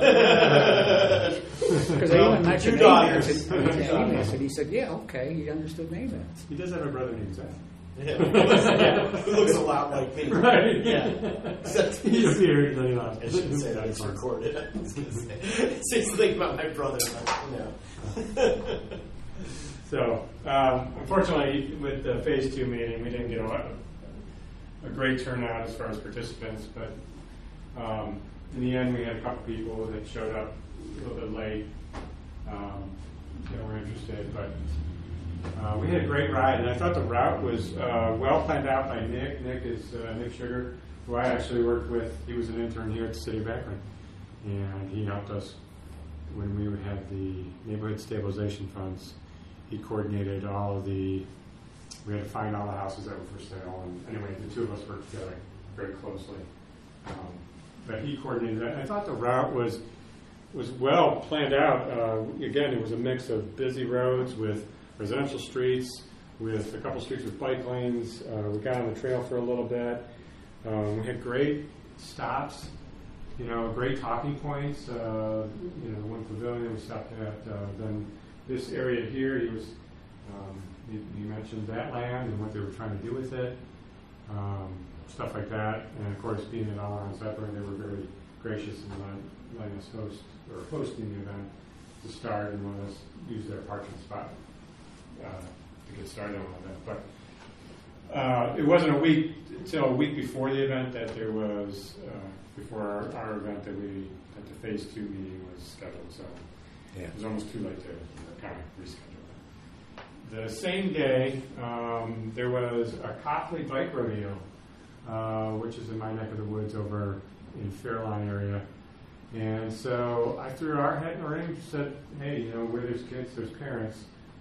Because I even mentioned Two daughters. Namath, and, and Namath, and he said, "Yeah, okay, he understood Namath." He does have a brother named Zach. Yeah, who looks a lot like me. Right. Yeah. Except He's here, really not. I shouldn't say that. It's recorded. I was gonna say. It's the thing about my brother. But, you know. So, um, unfortunately, with the phase two meeting, we didn't get a, lot of, a great turnout as far as participants, but um, in the end, we had a couple people that showed up a little bit late um, that were interested, but uh, we had a great ride, and I thought the route was uh, well planned out by Nick. Nick is uh, Nick Sugar, who I actually worked with. He was an intern here at the City of Akron, and he helped us when we had the neighborhood stabilization funds. He coordinated all of the, we had to find all the houses that were for sale, and anyway, the two of us worked together very closely. Um, but he coordinated that. And I thought the route was was well planned out. Uh, again, it was a mix of busy roads with residential streets, with a couple streets with bike lanes. Uh, we got on the trail for a little bit. Um, we had great stops, you know, great talking points. Uh, you know, one pavilion we stopped at. Uh, then this area here, he was um, he, he mentioned that land and what they were trying to do with it, um, stuff like that. And of course, being at All Around Zeppelin, they were very gracious in letting, letting us host or hosting the event to start and let us use their parking spot uh, to get started on the event. But uh, it wasn't a week until a week before the event that there was uh, before our, our event that we that the phase two meeting was scheduled. So Yeah. it was almost too late to kind of reschedule that. The same day, um, there was a Copley Bike Rodeo, uh, which is in my neck of the woods over in Fairline area. And so I threw our hat in the ring and said, hey, you know, where there's kids, there's parents.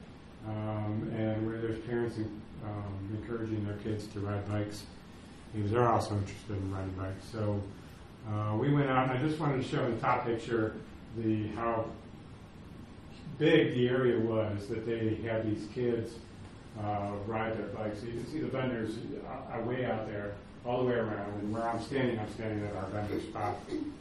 Um, and where there's parents um, encouraging their kids to ride bikes, because they're also interested in riding bikes. So uh, we went out, and I just wanted to show in the top picture the how big the area was that they had these kids uh, ride their bikes. So you can see the vendors are way out there, all the way around. And where I'm standing, I'm standing at our vendor spot.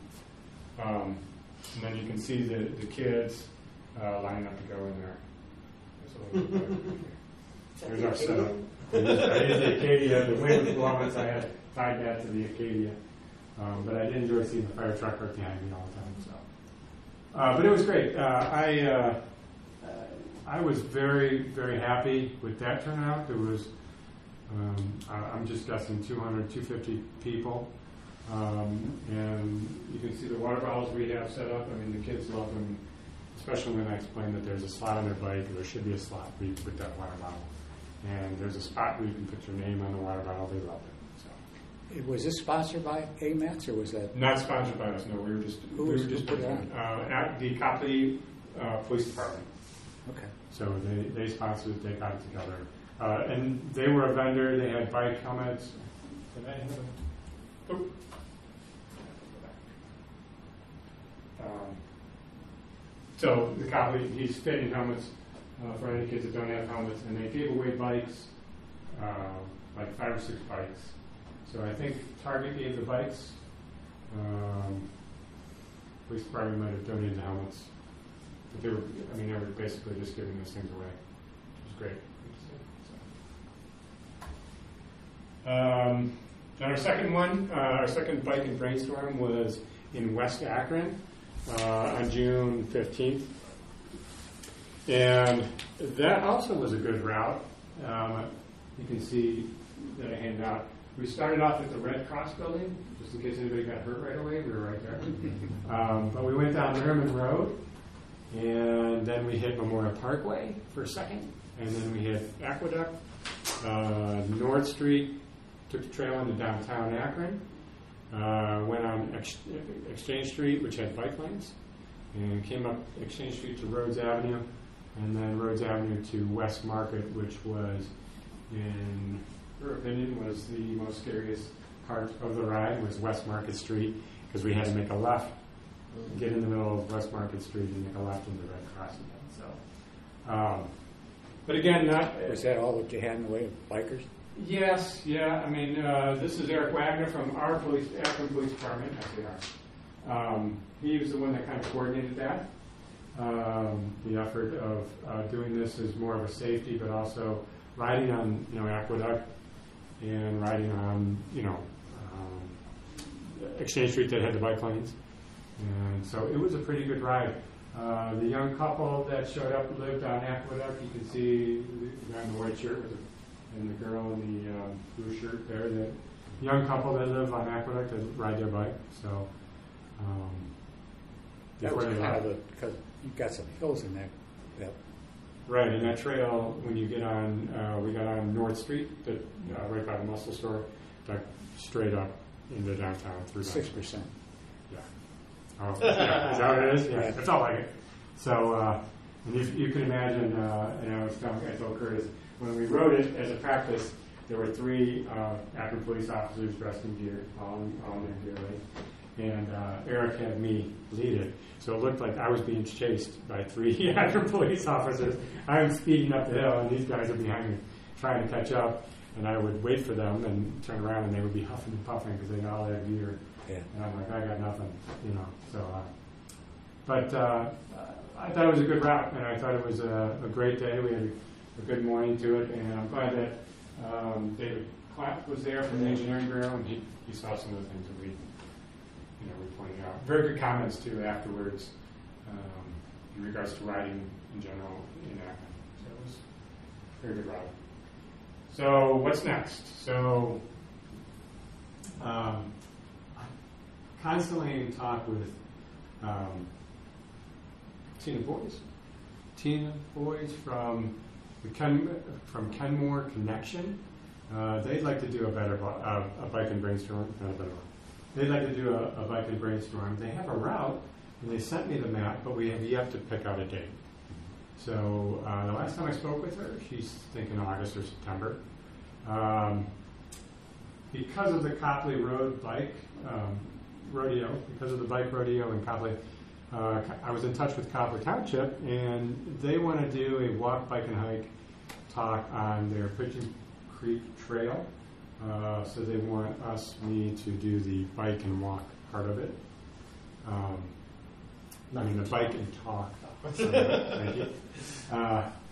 Um, and then you can see the, the kids uh, lining up to go in there. There's a little bit There's our setup. I used the Acadia, the wind was blowing, so I had tied that to the Acadia. Um, but I did enjoy seeing the fire truck right behind me all the time. So, uh, but it was great. Uh, I uh, I was very very happy with that turnout. There was um, I- I'm just guessing two hundred, two hundred fifty people, um, and you can see the water bottles we have set up. I mean, the kids love them, especially when I explain that there's a slot on their bike, or there should be a slot where you put that water bottle, and there's a spot where you can put your name on the water bottle. They love it. So. Was this sponsored by A M A T S or was that? Not sponsored by us, no. We were just Who we was- were just who put it on? uh, at the Copley uh, Police Department. Okay. So they, they sponsored it, they got it together. Uh, and they were a vendor, they had bike helmets. Did I have a, oh. Um, so the Copley, he's fitting helmets uh, for any kids that don't have helmets, and they gave away bikes, uh, like five or six bikes. So I think Target gave the bikes. Um, police department might have donated the helmets. But they were, I mean, they were basically just giving those things away. It was great. Um, and our second one, uh, our second bike and brainstorm was in West Akron uh, on June fifteenth. And that also was a good route. Um, you can see that I handed out. We started off at the Red Cross building, just in case anybody got hurt right away. We were right there. Um, but we went down Merriman Road, and then we hit Memorial Parkway for a second, and then we hit Aqueduct, uh, North Street, took the trail into downtown Akron, uh, went on Ex- Exchange Street, which had bike lanes, and came up Exchange Street to Rhodes Avenue, and then Rhodes Avenue to West Market, which was, in her opinion, was the most scariest part of the ride, was West Market Street, because we had to make a left, get in the middle of West Market Street and make a left into Red Cross again. So, um, but again, not Was that all that you had in the way of bikers? Yes, yeah. I mean, uh, this is Eric Wagner from our police, Akron Police Department. Actually, ours. Um, he was the one that kind of coordinated that. Um, the effort of uh, doing this is more of a safety, but also riding on, you know, Aqueduct and riding on, you know, um, Exchange Street that had the bike lanes. And so it was a pretty good ride. Uh, the young couple that showed up lived on Aqueduct. You can see the guy in the white shirt with the and the girl in the um, blue shirt there, the young couple that live on Aqueduct that ride their bike. So um, That was before they kind of left. a, because you've got some hills in that. that Right, and that trail, when you get on, uh, we got on North Street, that, uh, right by the Muscle Store, like straight up into downtown through Six downtown. percent. Yeah. Oh, yeah. Is that what it is? Yeah, Right. it felt like it. So, uh, and you, you can imagine, uh, and I was telling, I told Curtis, when we rode it as a practice, there were three uh, Akron police officers dressed in gear, all in, all in their gear, right? And uh, Eric had me lead it. So it looked like I was being chased by three Akron police officers. I'm speeding up the hill, and these guys are behind me trying to catch up. And I would wait for them and turn around, and they would be huffing and puffing because they got all that gear. Yeah. And I'm like, I got nothing, you know. So, uh, but uh, I thought it was a good route, and I thought it was a, a great day. We had a, a good morning to it, and I'm glad that um, David Clapp was there from the engineering bureau, and he, he saw some of the things that we, you know, we pointed out. Very good comments too afterwards um, in regards to riding in general in Akron. So it was a very good ride. So what's next? So um, constantly in talk with um, Tina Boys. Tina Boys from the Ken, from Kenmore Connection. Uh, they'd like to do a better uh, a bike and brainstorm. Not a better one. They'd like to do a, a bike and brainstorm. They have a route, and they sent me the map, but we have yet to pick out a date. So uh, the last time I spoke with her, she's thinking August or September. Um, because of the Copley Road bike um, rodeo, because of the bike rodeo in Copley, uh, I was in touch with Copley Township, and they want to do a walk, bike, and hike talk on their Pigeon Creek Trail. Uh, so they want us, me, to do the bike and walk part of it. Um, I mean, the bike and talk. Thank you. Uh,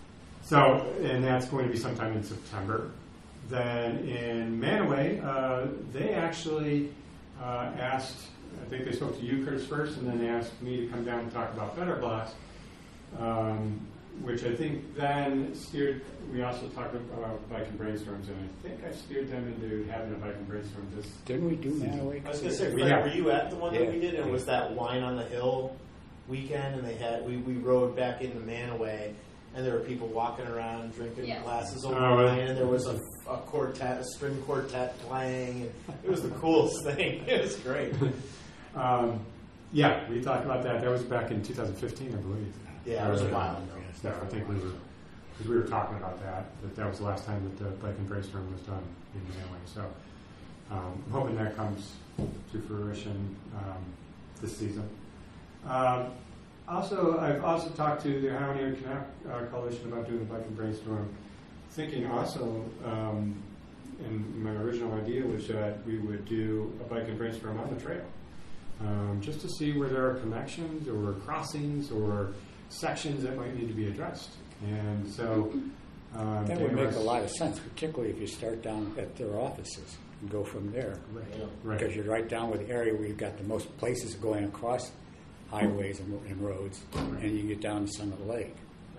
so, and that's going to be sometime in September. Then in Manaway, uh, they actually uh, asked, I think they spoke to you, Chris, first, and then they asked me to come down and talk about better blocks, um, which I think then steered, we also talked about bike and brainstorms, and I think I steered them into having a bike and brainstorm this. Didn't we do Manaway? I was going to say, We Fred, have- were you at the one that Yeah. we did? And it was that wine on the hill weekend, and they had we, we rode back into Manaway, and there were people walking around drinking Yes. glasses of Oh, wine, really? and there was a, a quartet, a string quartet playing, and it was the coolest thing. It was great. Um, yeah, we talked about that. That was back in two thousand fifteen, I believe. Yeah, it was a Uh, while ago. Yeah, I think we were, because we were talking about that, that that was the last time that the bike and brainstorm was done in Manaway. So um, I'm hoping that comes to fruition um, this season. Um, also, I've also talked to the Ohio Area Canal uh, Coalition about doing the bike and brainstorm, thinking also, um, and my original idea was that we would do a bike and brainstorm on the trail, um, just to see where there are connections or crossings or sections that might need to be addressed. And so um, That they would make was- a lot of sense, particularly if you start down at their offices and go from there. Right, Yeah. right. Because you're right down with the area where you've got the most places going across highways and, and roads, and you can get down to Summit Lake.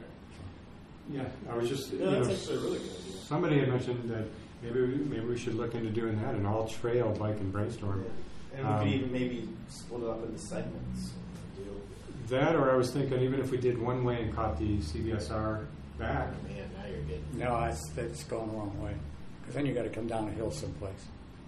Yeah, I was just, you Yeah, that's know, actually a really good idea. somebody had mentioned that maybe we, maybe we should look into doing that, an all-trail bike and brainstorm. And we Um, could even maybe split it up into segments. and do- That, or I was thinking even if we did one way and caught the C B S R back. Man, now you're getting. No, that's, that's going the wrong way. Because then you got to come down a hill someplace.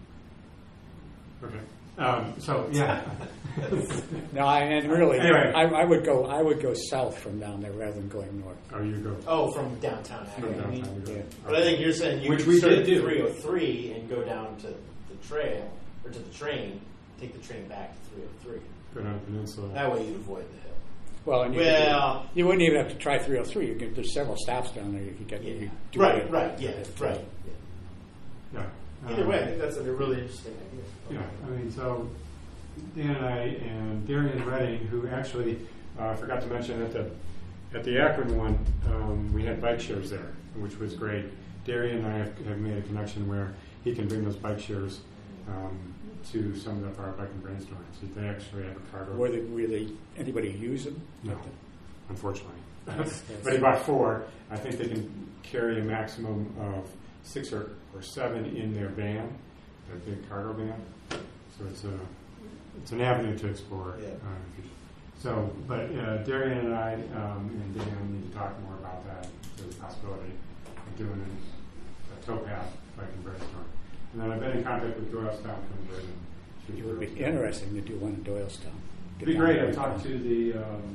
Okay. Um, so yeah. No, I, and really, Anyway. I, I would go. I would go south from down there rather than going north. Oh, you go. Oh, from downtown. From Akron, you mean? downtown, you go. Yeah. But I think you're saying you Which could we start did at do. three oh three and go down to the trail, or to the train, take the train back to three oh three. Go down the peninsula. That way you'd avoid the hill. Well, and you, Well- could, you wouldn't even have to try three oh three. You could, there's several stops down there. You could get. Yeah. You do Right, it. right, yeah, right. Yeah. Either Um, way, I think that's a really interesting idea. Yeah, I mean, so Dan and I and Darian Redding, who actually uh, forgot to mention at the at the Akron one, um, we had bike shares there, which was great. Darian and I have, have made a connection where he can bring those bike shares um, to some of our bike and brainstorms. They actually have a cargo. Were they, were they anybody use them? No, unfortunately. That's- But he bought four. I think they can carry a maximum of six or, or seven in their van, their big cargo van. So it's a it's an avenue to explore. Yeah. Uh, so, but uh, Darian and I um, and Dan need to talk more about that. There's a possibility of doing a, a towpath bike and brainstorm. And then I've been in contact with Doylestown Conversion. It would be interesting to do one in Doylestown. It'd be great. I talked to the um,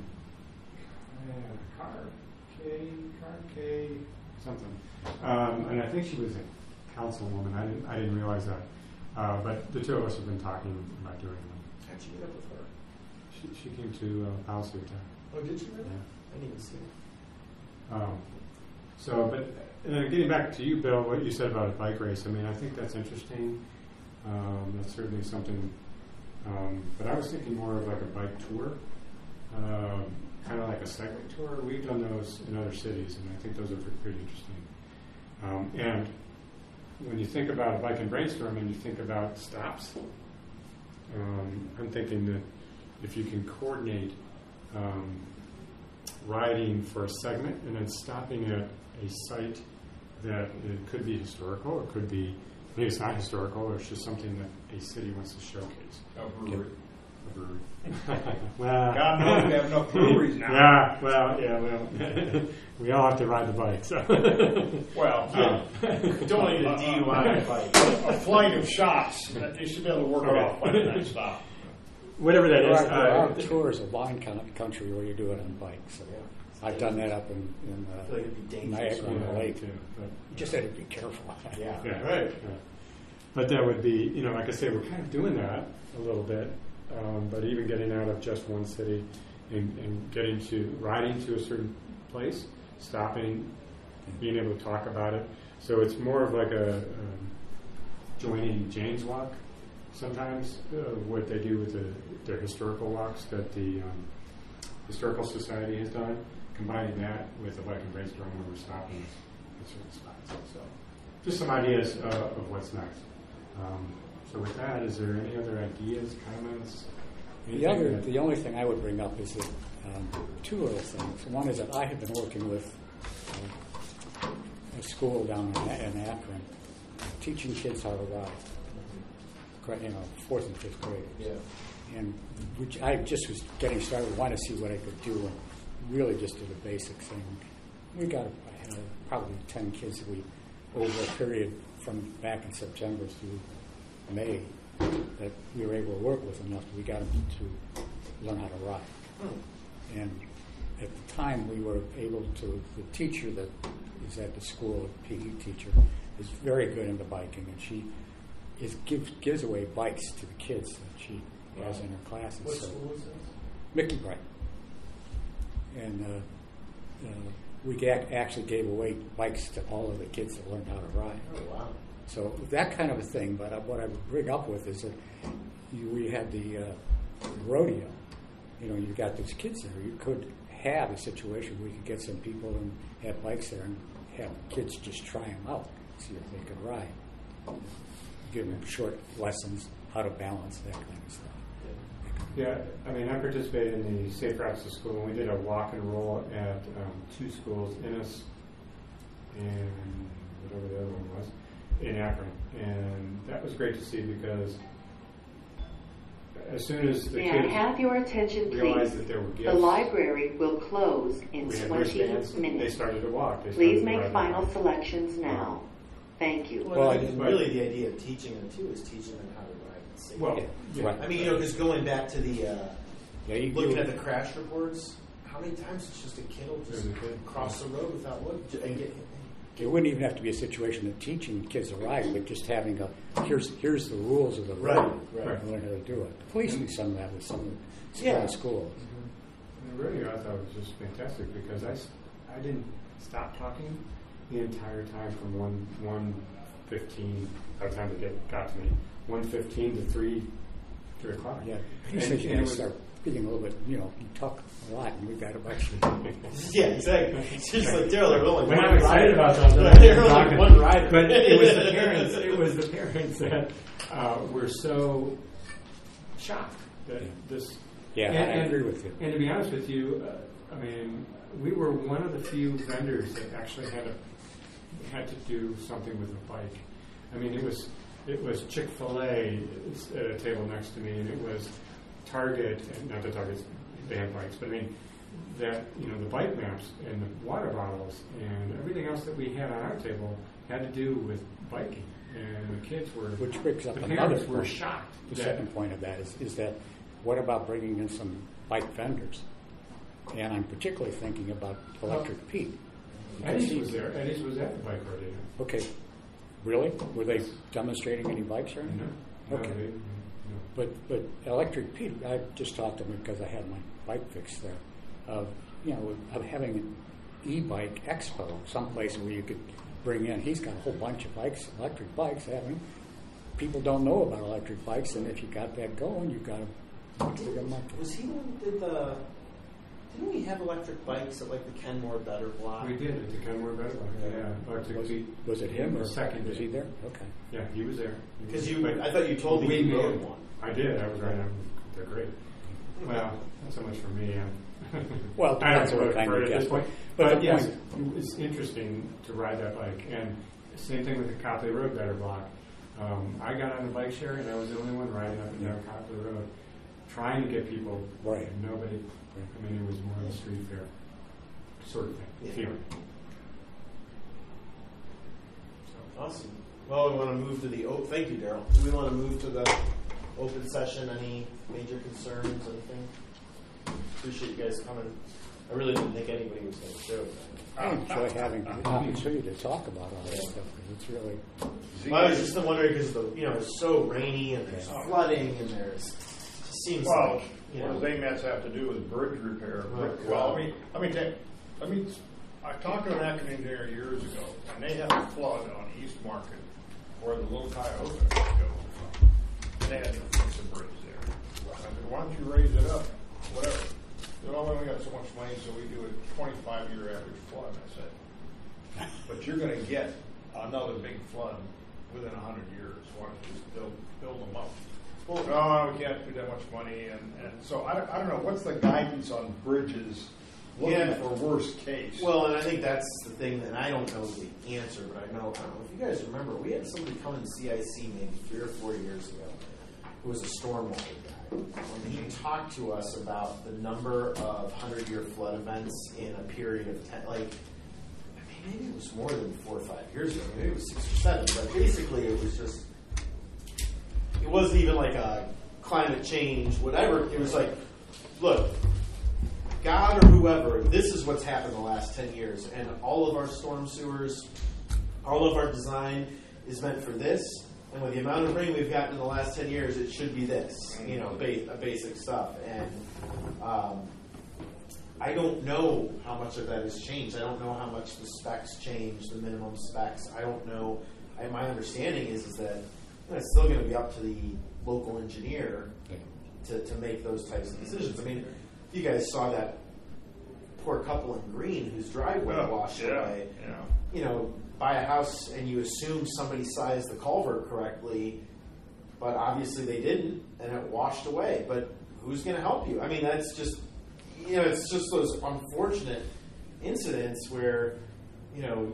uh, Car K, Car K, something, um, and I think she was a councilwoman. I didn't, I didn't realize that. Uh, but the two of us have been talking about doing them. How'd you get up with her? She, she came to uh, Policy Attack. Oh, did you really? Yeah. I didn't even see it. Um, so, but uh, getting back to you, Bill, what you said about a bike race. I mean, I think that's interesting. Um, that's certainly something. Um, but I was thinking more of like a bike tour, um, kind of like a segment tour. We've done those in other cities, and I think those are pretty interesting. Um, and when you think about a bike and brainstorm, and you think about stops, um, I'm thinking that if you can coordinate um, riding for a segment and then stopping at a site that it could be historical, it could be maybe it's not historical, or it's just something that a city wants to showcase. A brewery. A brewery. Well, God knows we have enough breweries now. Yeah, well, yeah, well, we all have to ride the bike. So. Well, Um, Don't need a D U I bike. a flight of shots. You should be able to work it Okay. off by the next stop. Whatever that There is. are, there are uh, tours of wine coun- country where you do it on bikes. So I've done that up in, in I feel like it'd be uh, dangerous. Niagara on the yeah, Lake. too, but- You just had to be careful. Yeah. Yeah, Right. yeah. But that would be, you know, like I say, we're kind of doing that a little bit, um, but even getting out of just one city and, and getting to riding to a certain place, stopping, being able to talk about it. So it's more of like a um, joining Jane's Walk sometimes, uh, what they do with the, their historical walks that the um, Historical Society has done. combining that with the bike and brainstorm where we're stopping at certain spots. So just some ideas uh, of what's next. Um, so with that, is there any other ideas, comments? The other, the only thing I would bring up is that um, two little things. One is that I have been working with uh, a school down in, in Akron, teaching kids how to ride. Correct, you know, fourth and fifth grade. Yeah. And which I just was getting started, wanted to see what I could do, and really just did a basic thing. We got uh, probably ten kids that we, over a period from back in September through May, that we were able to work with enough that we got them to learn how to ride. Hmm. And at the time, we were able to, the teacher that is at the school, a P E teacher, is very good into biking, and she is gives, gives away bikes to the kids that she has in her classes. What So, school is this? Mickey Bright. And uh, uh, we ga- actually gave away bikes to all of the kids that learned how to ride. Oh, wow. So that kind of a thing, but uh, what I would bring up with is that you, we had the uh, rodeo. You know, you got these kids there. You could have a situation where you could get some people and have bikes there and have kids just try them out, see if they could ride. Give them short lessons, how to balance, that kind of stuff. Yeah, I mean, I participated in the Safe Routes to School, and we did a walk and roll at um, two schools, Innis and whatever the other one was, in Akron. And that was great to see because as soon as the May kids I have your attention, realized please? that there were The gifts, library will close in we had twenty wristbands, they minutes. started to walk. They started Please to make ride final their bike. selections now. Thank you. Well, Well, I I think didn't- really the idea of teaching them too is teaching them how to ride and safe. Well, Yeah, yeah. right. I mean, you know, because going back to the uh, Yeah, you, looking you, at the crash reports, how many times it's just a kid will just There's a kid. cross the road without look and get. it wouldn't even have to be a situation of teaching kids to ride, but just having a here's here's the rules of the Right, road right. and learn how to do it. The police do some of that with some of the Yeah. schools. And really, I thought it was just fantastic because I, s- I didn't stop talking the entire time from one one fifteen by the time it get, got to me one fifteen to three three o'clock. Yeah, And- you said and you it gotta was- start getting a little bit, you know, you talk a lot, and we've got a bunch of Yeah, exactly. It's just like Daryl, they're only When one I'm excited rider. about something, They're I'm only talking. one rider. But it was the parents. It was the parents that uh, were so shocked that Yeah. this. Yeah, and, I and- agree with you. And to be honest with you, uh, I mean, we were one of the few vendors that actually had a had to do something with a bike. I mean, it was it was Chick-fil-A at a table next to me, and it was Target, and not the Targets, they have bikes, but I mean that you know the bike maps and the water bottles and everything else that we had on our table had to do with biking, and the kids were Which brings up the another parents were point. shocked. The that- second point of that is, is that what about bringing in some bike vendors? And I'm particularly thinking about Electric Pete. because Eddie's he- was there. Eddie's was at the bike rodeo. Okay, really? Were they demonstrating any bikes or anything? No, Okay. no, they- no. But but Electric Pete, I just talked to him because I had my bike fixed there. Of you know, of having an e-bike expo, someplace where you could bring in. He's got a whole bunch of bikes, electric bikes. I mean, people don't know about electric bikes, and if you got that going, you got to bring them up. Was he the one who did the? Didn't we have electric bikes at like the Kenmore Better Block? We did at the Kenmore Better Block. Yeah, Electric Was, Pete. was it him or Second was day. he there? Okay. Yeah, he was there. Because you, But I thought you told me we you rode made- one. I did. I was right. I'm, they're great. Well, not so much for me. I'm Well, it I don't depends on what vote kind for you it at this get. point. But But, the yes, point- it's interesting to ride that bike. And same thing with the Copley Road Better Block. Um, I got on the bike share, and I was the only one riding up and down Copley Road, trying to get people. Right. And nobody. I mean, it was more of a street fair sort of thing. Yeah. Feeling. So. Awesome. Well, we want to move to the. Oh, thank you, Daryl. Do we want to move to the open session? Any major concerns? Anything? Appreciate you guys coming. I really didn't think anybody was going to show. I enjoy having the opportunity to talk about all this stuff because it's really. Well, I was just wondering because the you know it's so rainy and there's flooding and there's it just seems Well, like you know. what does A M A T S have to do with bridge repair? Oh, Well, God. I mean, I mean, take- I mean, I talked to an Akron engineer years ago, and they had a flood on East Market where the little Cuyahoga would go. And they had to fix a bridge there. I said, why don't you raise it up? Whatever. said, oh, we only got so much money, so we do a twenty-five year average flood. And I said, but you're going to get another big flood within a hundred years. Why don't you just build, build them up? Well, no, we can't do that much money. And, and so I don't, I don't know, what's the guidance on bridges looking Yeah. for worst case? Well, and I think that's the thing that I don't know the answer, but I know, I don't know if you guys remember, we had somebody come in C I C maybe three or four years ago who was a stormwater guy. And he talked to us about the number of hundred-year flood events in a period of ten, like, I mean, maybe it was more than four or five years ago, maybe it was six or seven, but basically it was just, it wasn't even like a climate change, whatever. It was like, look, God or whoever, this is what's happened the last ten years, and all of our storm sewers, all of our design is meant for this, and with the amount of rain we've gotten in the last ten years, it should be this, you know, ba- basic stuff. And um, I don't know how much of that has changed. I don't know how much the specs changed, the minimum specs. I don't know. I, my understanding is, is that you know, it's still going to be up to the local engineer to, to make those types of decisions. I mean, you guys saw that poor couple in Green whose driveway Oh, washed yeah, away. yeah. You know, buy a house and you assume somebody sized the culvert correctly, but obviously they didn't, and it washed away. But who's going to help you? I mean, that's just, you know, it's just those unfortunate incidents where, you know,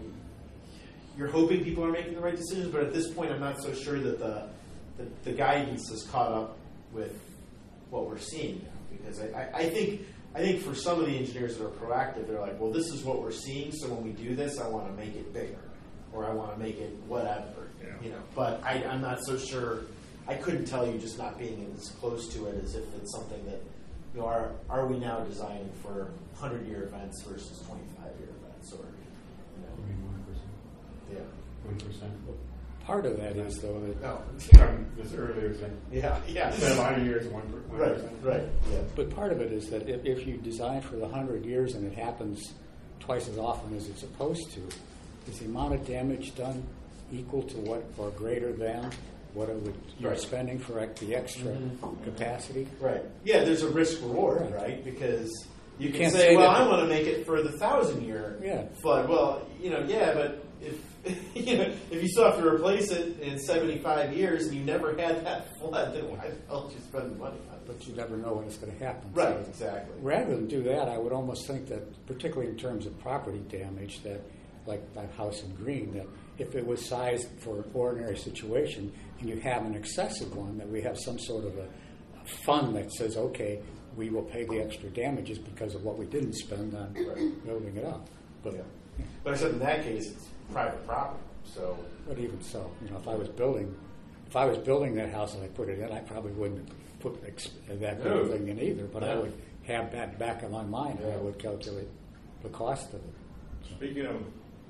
you're hoping people are making the right decisions, but at this point, I'm not so sure that the the, the guidance has caught up with what we're seeing now. Because I, I, I think I think for some of the engineers that are proactive, they're like, well, this is what we're seeing, so when we do this, I want to make it bigger, or I want to make it whatever, Yeah. you know. But I, I'm not so sure. I couldn't tell you, just not being as close to it, as if it's something that, you know, are are we now designing for hundred-year events versus twenty-five-year events, or, you know, Maybe one percent. yeah. One percent. Part of that is, though, that No. This earlier said Yeah, yeah. instead of hundred years, one per- one Right, percent. right, yeah. But part of it is that if, if you design for the hundred years and it happens twice as often as it's supposed to, is the amount of damage done equal to what, or greater than what it would, you're Right. spending for ec- the extra Mhm. capacity? Right. Yeah, there's a risk reward, Right. right? Because you, You can can't say, say well, that- I want to make it for the thousand year Yeah. flood. Well, you know, yeah, but if you know, if you still have to replace it in seventy-five years and you never had that flood, then why the hell did you spend the money on it? But you never know when it's going to happen. Right, So exactly. rather than do that, I would almost think that, particularly in terms of property damage, that like that house in Green, that if it was sized for an ordinary situation and you have an excessive one, that we have some sort of a, a fund that says, okay, we will pay the extra damages because of what we didn't spend on Right. building it up. But, Yeah. But except in that case, it's private property. So but even so, you know, if I was building, if I was building that house and I put it in, I probably wouldn't put ex- that big No. of thing in either. But I No. would have that back in my mind, and I would calculate the cost of it. Speaking of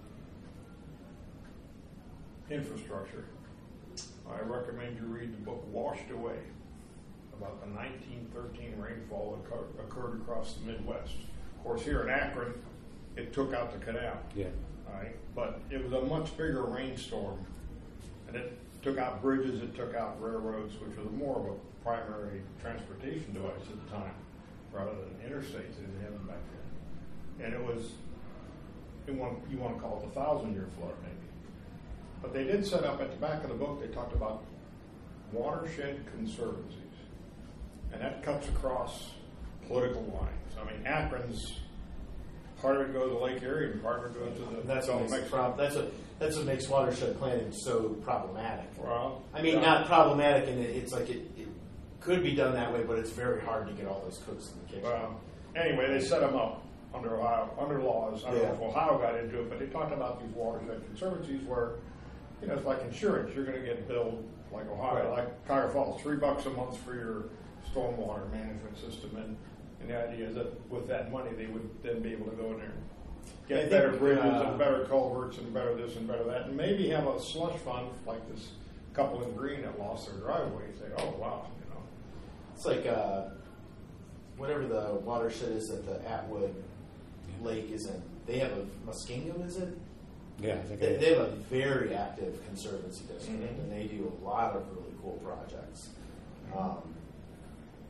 infrastructure, I recommend you read the book Washed Away about the nineteen thirteen rainfall that occur- occurred across the Midwest. Of course, here in Akron, it took out the canal. Yeah. All right, but it was a much bigger rainstorm, and it took out bridges, it took out railroads, which was more of a primary transportation device at the time, rather than interstates. They didn't have them back then, and it was, you want you want to call it a thousand-year flood, maybe. But they did set up at the back of the book. They talked about watershed conservancies, and that cuts across political lines. I mean, Akron's. Part of it goes to Lake Erie, and part of it goes to the that's what Gulf makes of it Mexico. prob- that's what that's what makes watershed planning so problematic. Well, I mean, yeah. not problematic, and it, it's like it, it could be done that way, but it's very hard to get all those cooks in the kitchen. Well, anyway, they set them up under Ohio, under laws. I don't know Yeah. if Ohio got into it, but they talked about these watershed conservancies where, you know, it's like insurance. You're going to get billed like Ohio, Right. like Cuyahoga Falls, three bucks a month for your stormwater management system, and, and the idea is that with that money, they would then be able to go in there and I get think, better bridges uh, and better culverts and better this and better that, and maybe have a slush fund like this couple in Green that lost their driveway. Say, oh wow, you know. It's like uh, whatever the watershed is that the Atwood Lake is in. They have a Muskingum, is it? Yeah, I think They, it they is. have a very active conservancy district, Mhm. and they do a lot of really cool projects. Um,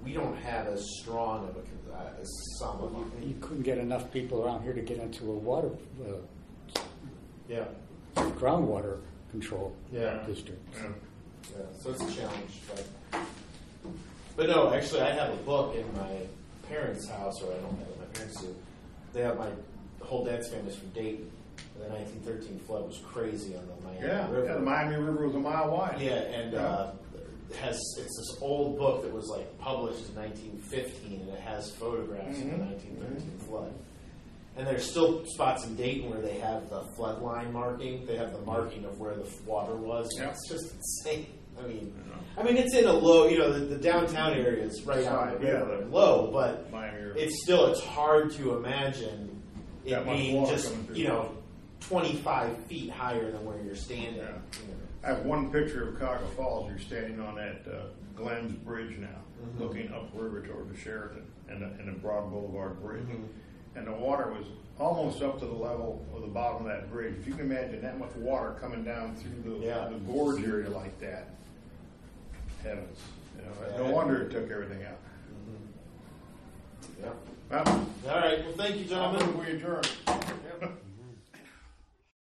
we don't have as strong of a con- uh, as some of them. You couldn't get enough people around here to get into a water, uh, Yeah, groundwater control Yeah. district. Yeah. yeah. So it's a challenge, but but no, actually, I have a book in my parents' house, or I don't have it. My parents do. They have my the whole dad's family's from Dayton. The nineteen thirteen flood was crazy on the Miami Yeah, River. yeah, the Miami River was a mile wide. Yeah, and uh, it has it's this old book that was like published in nineteen fifteen, and it has photographs of Mhm. the nineteen thirteen flood. And there's still spots in Dayton where they have the flood line marking. They have the marking of where the f- water was. Yeah. It's just insane. I mean, I mean, it's in a low. You know, the, the downtown area is right on the Yeah, river, the- and low, but Miami River. it's still it's hard to imagine it That much being water just coming through. you know twenty-five feet higher than where you're standing. Yeah. You know. I have one picture of Cuyahoga Falls. You're standing on that uh, Glenn's Bridge now, Mhm. looking upriver toward the Sheraton and the, and the Broad Boulevard Bridge. Mhm. And the water was almost up to the level of the bottom of that bridge. If you can imagine that much water coming down through the, Yeah. the gorge area like that, heavens. You know, Yeah. no wonder it took everything out. Yeah. Well, All right. Well, thank you, I'm gentlemen. we adjourn. Yep.